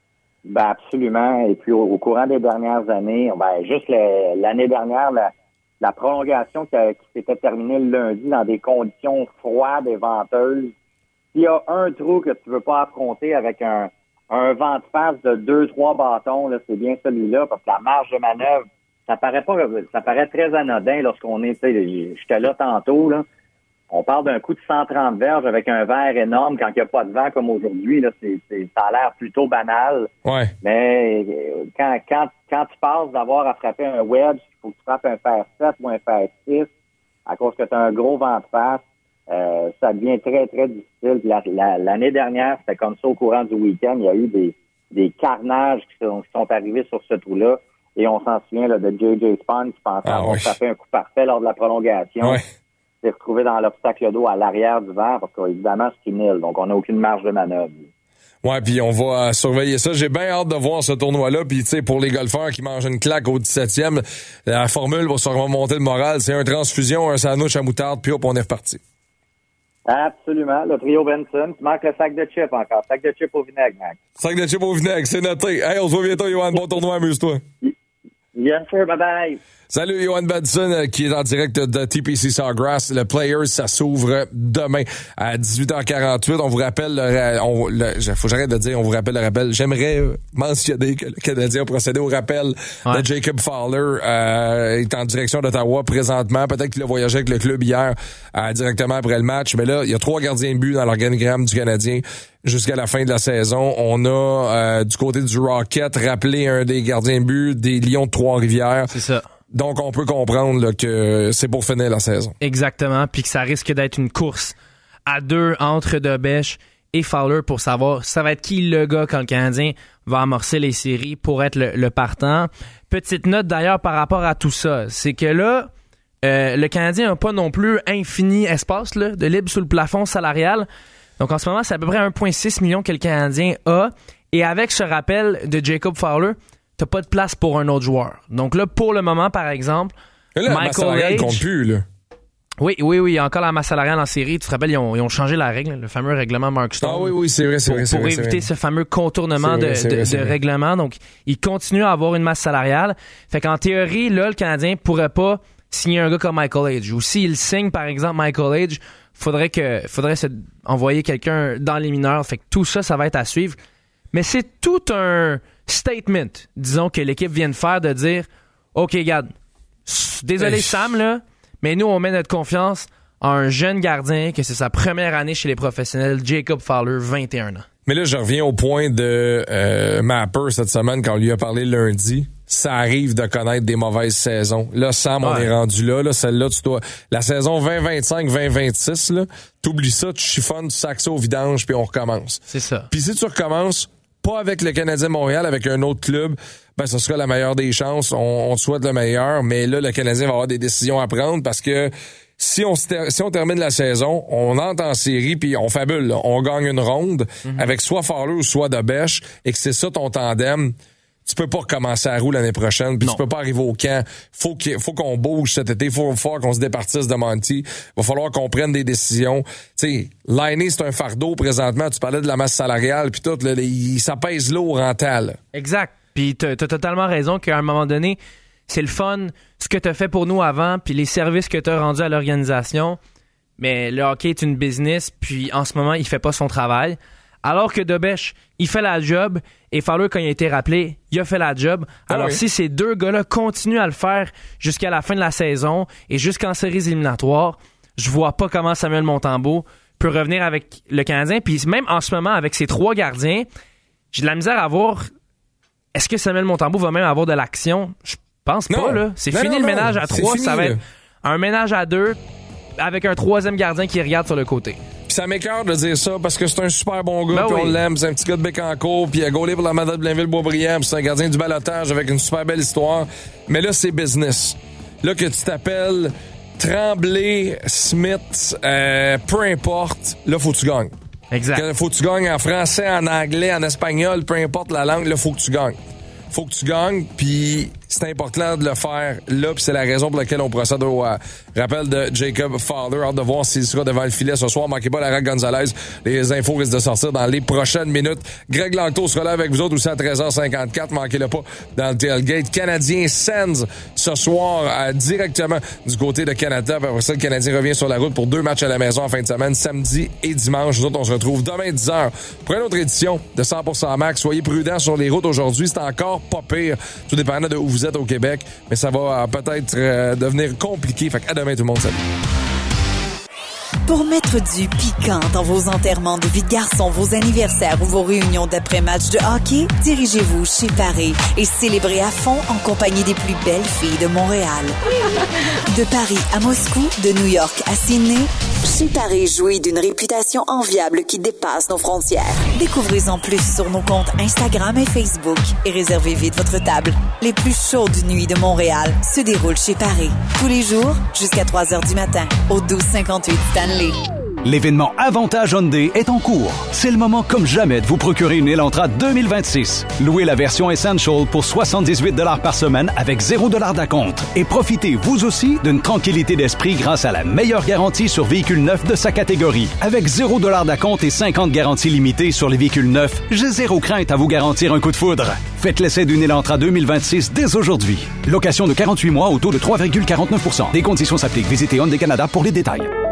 Ben absolument. Et puis, au, au courant des dernières années, ben juste le, l'année dernière, la, la prolongation qui, a, qui s'était terminée le lundi dans des conditions froides et venteuses. S'il y a un trou que tu veux pas affronter avec un, un vent de face de deux, trois bâtons, là, c'est bien celui-là, parce que la marge de manœuvre, ça paraît pas, ça paraît très anodin lorsqu'on est, tu sais, j'étais là tantôt, là. On parle d'un coup de cent trente verges avec un verre énorme quand il n'y a pas de vent comme aujourd'hui, là, c'est, c'est, ça a l'air plutôt banal. Ouais. Mais, quand, quand, quand tu passes d'avoir à frapper un wedge, il faut que tu frappes un fer sept ou un fer six, à cause que tu as un gros vent de face. Euh, ça devient très, très difficile. La, la, l'année dernière, c'était comme ça au courant du week-end. Il y a eu des, des carnages qui sont, qui sont arrivés sur ce trou-là. Et on s'en souvient là, de J J Spaun qui pensait ah, avoir oui. tapé un coup parfait lors de la prolongation. Ouais. S'est retrouvé dans l'obstacle d'eau à l'arrière du verre parce qu'évidemment, c'est une île. Donc, on n'a aucune marge de manœuvre. Ouais, puis on va surveiller ça. J'ai bien hâte de voir ce tournoi-là. Puis, tu sais, pour les golfeurs qui mangent une claque au dix-septième, la formule va se remonter le moral. C'est un transfusion, un sandwich à moutarde, puis hop, on est reparti. Absolument. Le trio Benson. Tu manques le sac de chips encore. Sac de chips au vinaigre, Max. Sac de chips au vinaigre, c'est noté. Hey, on se voit bientôt, Johan. Bon tournoi, amuse-toi. Yes, sir. Bye-bye. Salut, Johan Benson, euh, qui est en direct de T P C Sawgrass. Le Players, ça s'ouvre demain à dix-huit heures quarante-huit. On vous rappelle, le, on, le, faut que j'arrête de dire, on vous rappelle le rappel. J'aimerais mentionner que le Canadien a procédé au rappel ouais. de Jacob Fowler. Euh, est en direction d'Ottawa présentement. Peut-être qu'il a voyagé avec le club hier, euh, directement après le match. Mais là, il y a trois gardiens de but dans l'organigramme du Canadien jusqu'à la fin de la saison. On a, euh, du côté du Rocket, rappelé un des gardiens de but des Lions de Trois-Rivières. C'est ça. Donc, on peut comprendre là, que c'est pour finir la saison. Exactement, puis que ça risque d'être une course à deux entre Dobèche et Fowler pour savoir ça va être qui le gars quand le Canadien va amorcer les séries pour être le, le partant. Petite note d'ailleurs par rapport à tout ça, c'est que là, euh, le Canadien n'a pas non plus infini espace là, de libre sous le plafond salarial. Donc en ce moment, c'est à peu près un virgule six million que le Canadien a. Et avec ce rappel de Jacob Fowler, t'as pas de place pour un autre joueur. Donc là, pour le moment, par exemple, là, Michael la masse salariale Age... compte plus, là. Oui, oui, oui, il y a encore la masse salariale en série. Tu te rappelles, ils ont, ils ont changé la règle, le fameux règlement Mark Stone. Ah oui, oui, c'est vrai, c'est pour, vrai. C'est pour vrai, éviter c'est vrai. ce fameux contournement vrai, de, vrai, de, de règlement. Donc, ils continuent à avoir une masse salariale. Fait qu'en théorie, là, le Canadien pourrait pas signer un gars comme Michael Age. Ou s'il signe, par exemple, Michael Age, faudrait que, faudrait se envoyer quelqu'un dans les mineurs. Fait que tout ça, ça va être à suivre. Mais c'est tout un statement, disons, que l'équipe vient de faire, de dire « OK, regarde, désolé Sam, là, mais nous, on met notre confiance en un jeune gardien, que c'est sa première année chez les professionnels, Jacob Fowler, vingt et un ans. » Mais là, je reviens au point de euh, Mapper cette semaine, quand on lui a parlé lundi. Ça arrive de connaître des mauvaises saisons. Là, Sam, ouais. on est rendu là. Là, celle-là, tu dois... La saison vingt vingt-cinq vingt vingt-six, là, t'oublies ça, tu chiffonnes, tu sacs ça au vidange, puis on recommence. C'est ça. Puis si tu recommences pas avec le Canadien de Montréal, avec un autre club, ben ce sera la meilleure des chances. On, on te souhaite le meilleur, mais là, le Canadien va avoir des décisions à prendre parce que si on, si on termine la saison, on entre en série puis on fabule. Là. On gagne une ronde mm-hmm. avec soit Fowler ou soit Dobèche et que c'est ça ton tandem. Tu peux pas recommencer à roue l'année prochaine, puis tu peux pas arriver au camp. Faut qu'il faut qu'on bouge cet été, faut faut qu'on se départisse de Monty. Va falloir qu'on prenne des décisions. Tu sais, l'année c'est un fardeau présentement. Tu parlais de la masse salariale puis tout, là, il, ça pèse lourd en temps. Exact. Puis t'as, t'as totalement raison qu'à un moment donné, c'est le fun ce que t'as fait pour nous avant, puis les services que t'as rendus à l'organisation. Mais le hockey est une business, puis en ce moment il fait pas son travail. Alors que Dobèche, il fait la job, et Fowler, quand il a été rappelé, il a fait la job. Alors ah oui. si ces deux gars-là continuent à le faire jusqu'à la fin de la saison et jusqu'en séries éliminatoires, je vois pas comment Samuel Montembeault peut revenir avec le Canadien. Puis même en ce moment, avec ses trois gardiens, j'ai de la misère à voir, est-ce que Samuel Montembeault va même avoir de l'action? Je pense pas, non. là. C'est non, fini non, le non. ménage à trois, fini, ça va être un ménage à deux avec un troisième gardien qui regarde sur le côté. Pis ça m'écoeure de dire ça parce que c'est un super bon gars, ben pis oui. on l'aime, c'est un petit gars de Bécancour, puis il a gaulé pour la Madame de Blainville-Boisbriand, pis c'est un gardien du balotage avec une super belle histoire. Mais là, c'est business. Là, que tu t'appelles Tremblay, Smith, euh, peu importe, là, faut que tu gagnes. Exact. Que, faut que tu gagnes en français, en anglais, en espagnol, peu importe la langue, là, faut que tu gagnes. Faut que tu gagnes, puis c'est important de le faire là, puis c'est la raison pour laquelle on procède au euh, rappel de Jacob Fowler. Hâte de voir s'il sera devant le filet ce soir. Manquez pas la Rack Gonzalez. Les infos risquent de sortir dans les prochaines minutes. Greg Langto sera là avec vous autres aussi à treize heures cinquante-quatre. Manquez-le pas dans le tailgate. Canadien Sens ce soir euh, directement du côté de Canada. Puis après ça, le Canadien revient sur la route pour deux matchs à la maison en fin de semaine, samedi et dimanche. Nous autres, on se retrouve demain dix heures pour une autre édition de cent pour cent Max. Soyez prudents sur les routes aujourd'hui. C'est encore pas pire, tout dépendant de où vous êtes au Québec, mais ça va euh, peut-être euh, devenir compliqué. Fait qu'à demain tout le monde, salut. Pour mettre du piquant dans vos enterrements de vie de garçon, vos anniversaires ou vos réunions d'après-match de hockey, dirigez-vous chez Paris et célébrez à fond en compagnie des plus belles filles de Montréal. De Paris à Moscou, de New York à Sydney, chez Paris jouit d'une réputation enviable qui dépasse nos frontières. Découvrez-en plus sur nos comptes Instagram et Facebook et réservez vite votre table. Les plus chaudes nuits de Montréal se déroulent chez Paris. Tous les jours, jusqu'à trois heures du matin, au douze cinquante-huit Stanley. L'événement Avantage Hyundai est en cours. C'est le moment comme jamais de vous procurer une Elantra deux mille vingt-six. Louez la version Essential pour soixante-dix-huit dollars par semaine avec zéro dollars d'acompte. Et profitez vous aussi d'une tranquillité d'esprit grâce à la meilleure garantie sur véhicules neufs de sa catégorie. Avec zéro dollars d'acompte et cinquante garanties limitées sur les véhicules neufs, j'ai zéro crainte à vous garantir un coup de foudre. Faites l'essai d'une Elantra deux mille vingt-six dès aujourd'hui. Location de quarante-huit mois au taux de trois virgule quarante-neuf pour cent. Des conditions s'appliquent. Visitez Hyundai Canada pour les détails.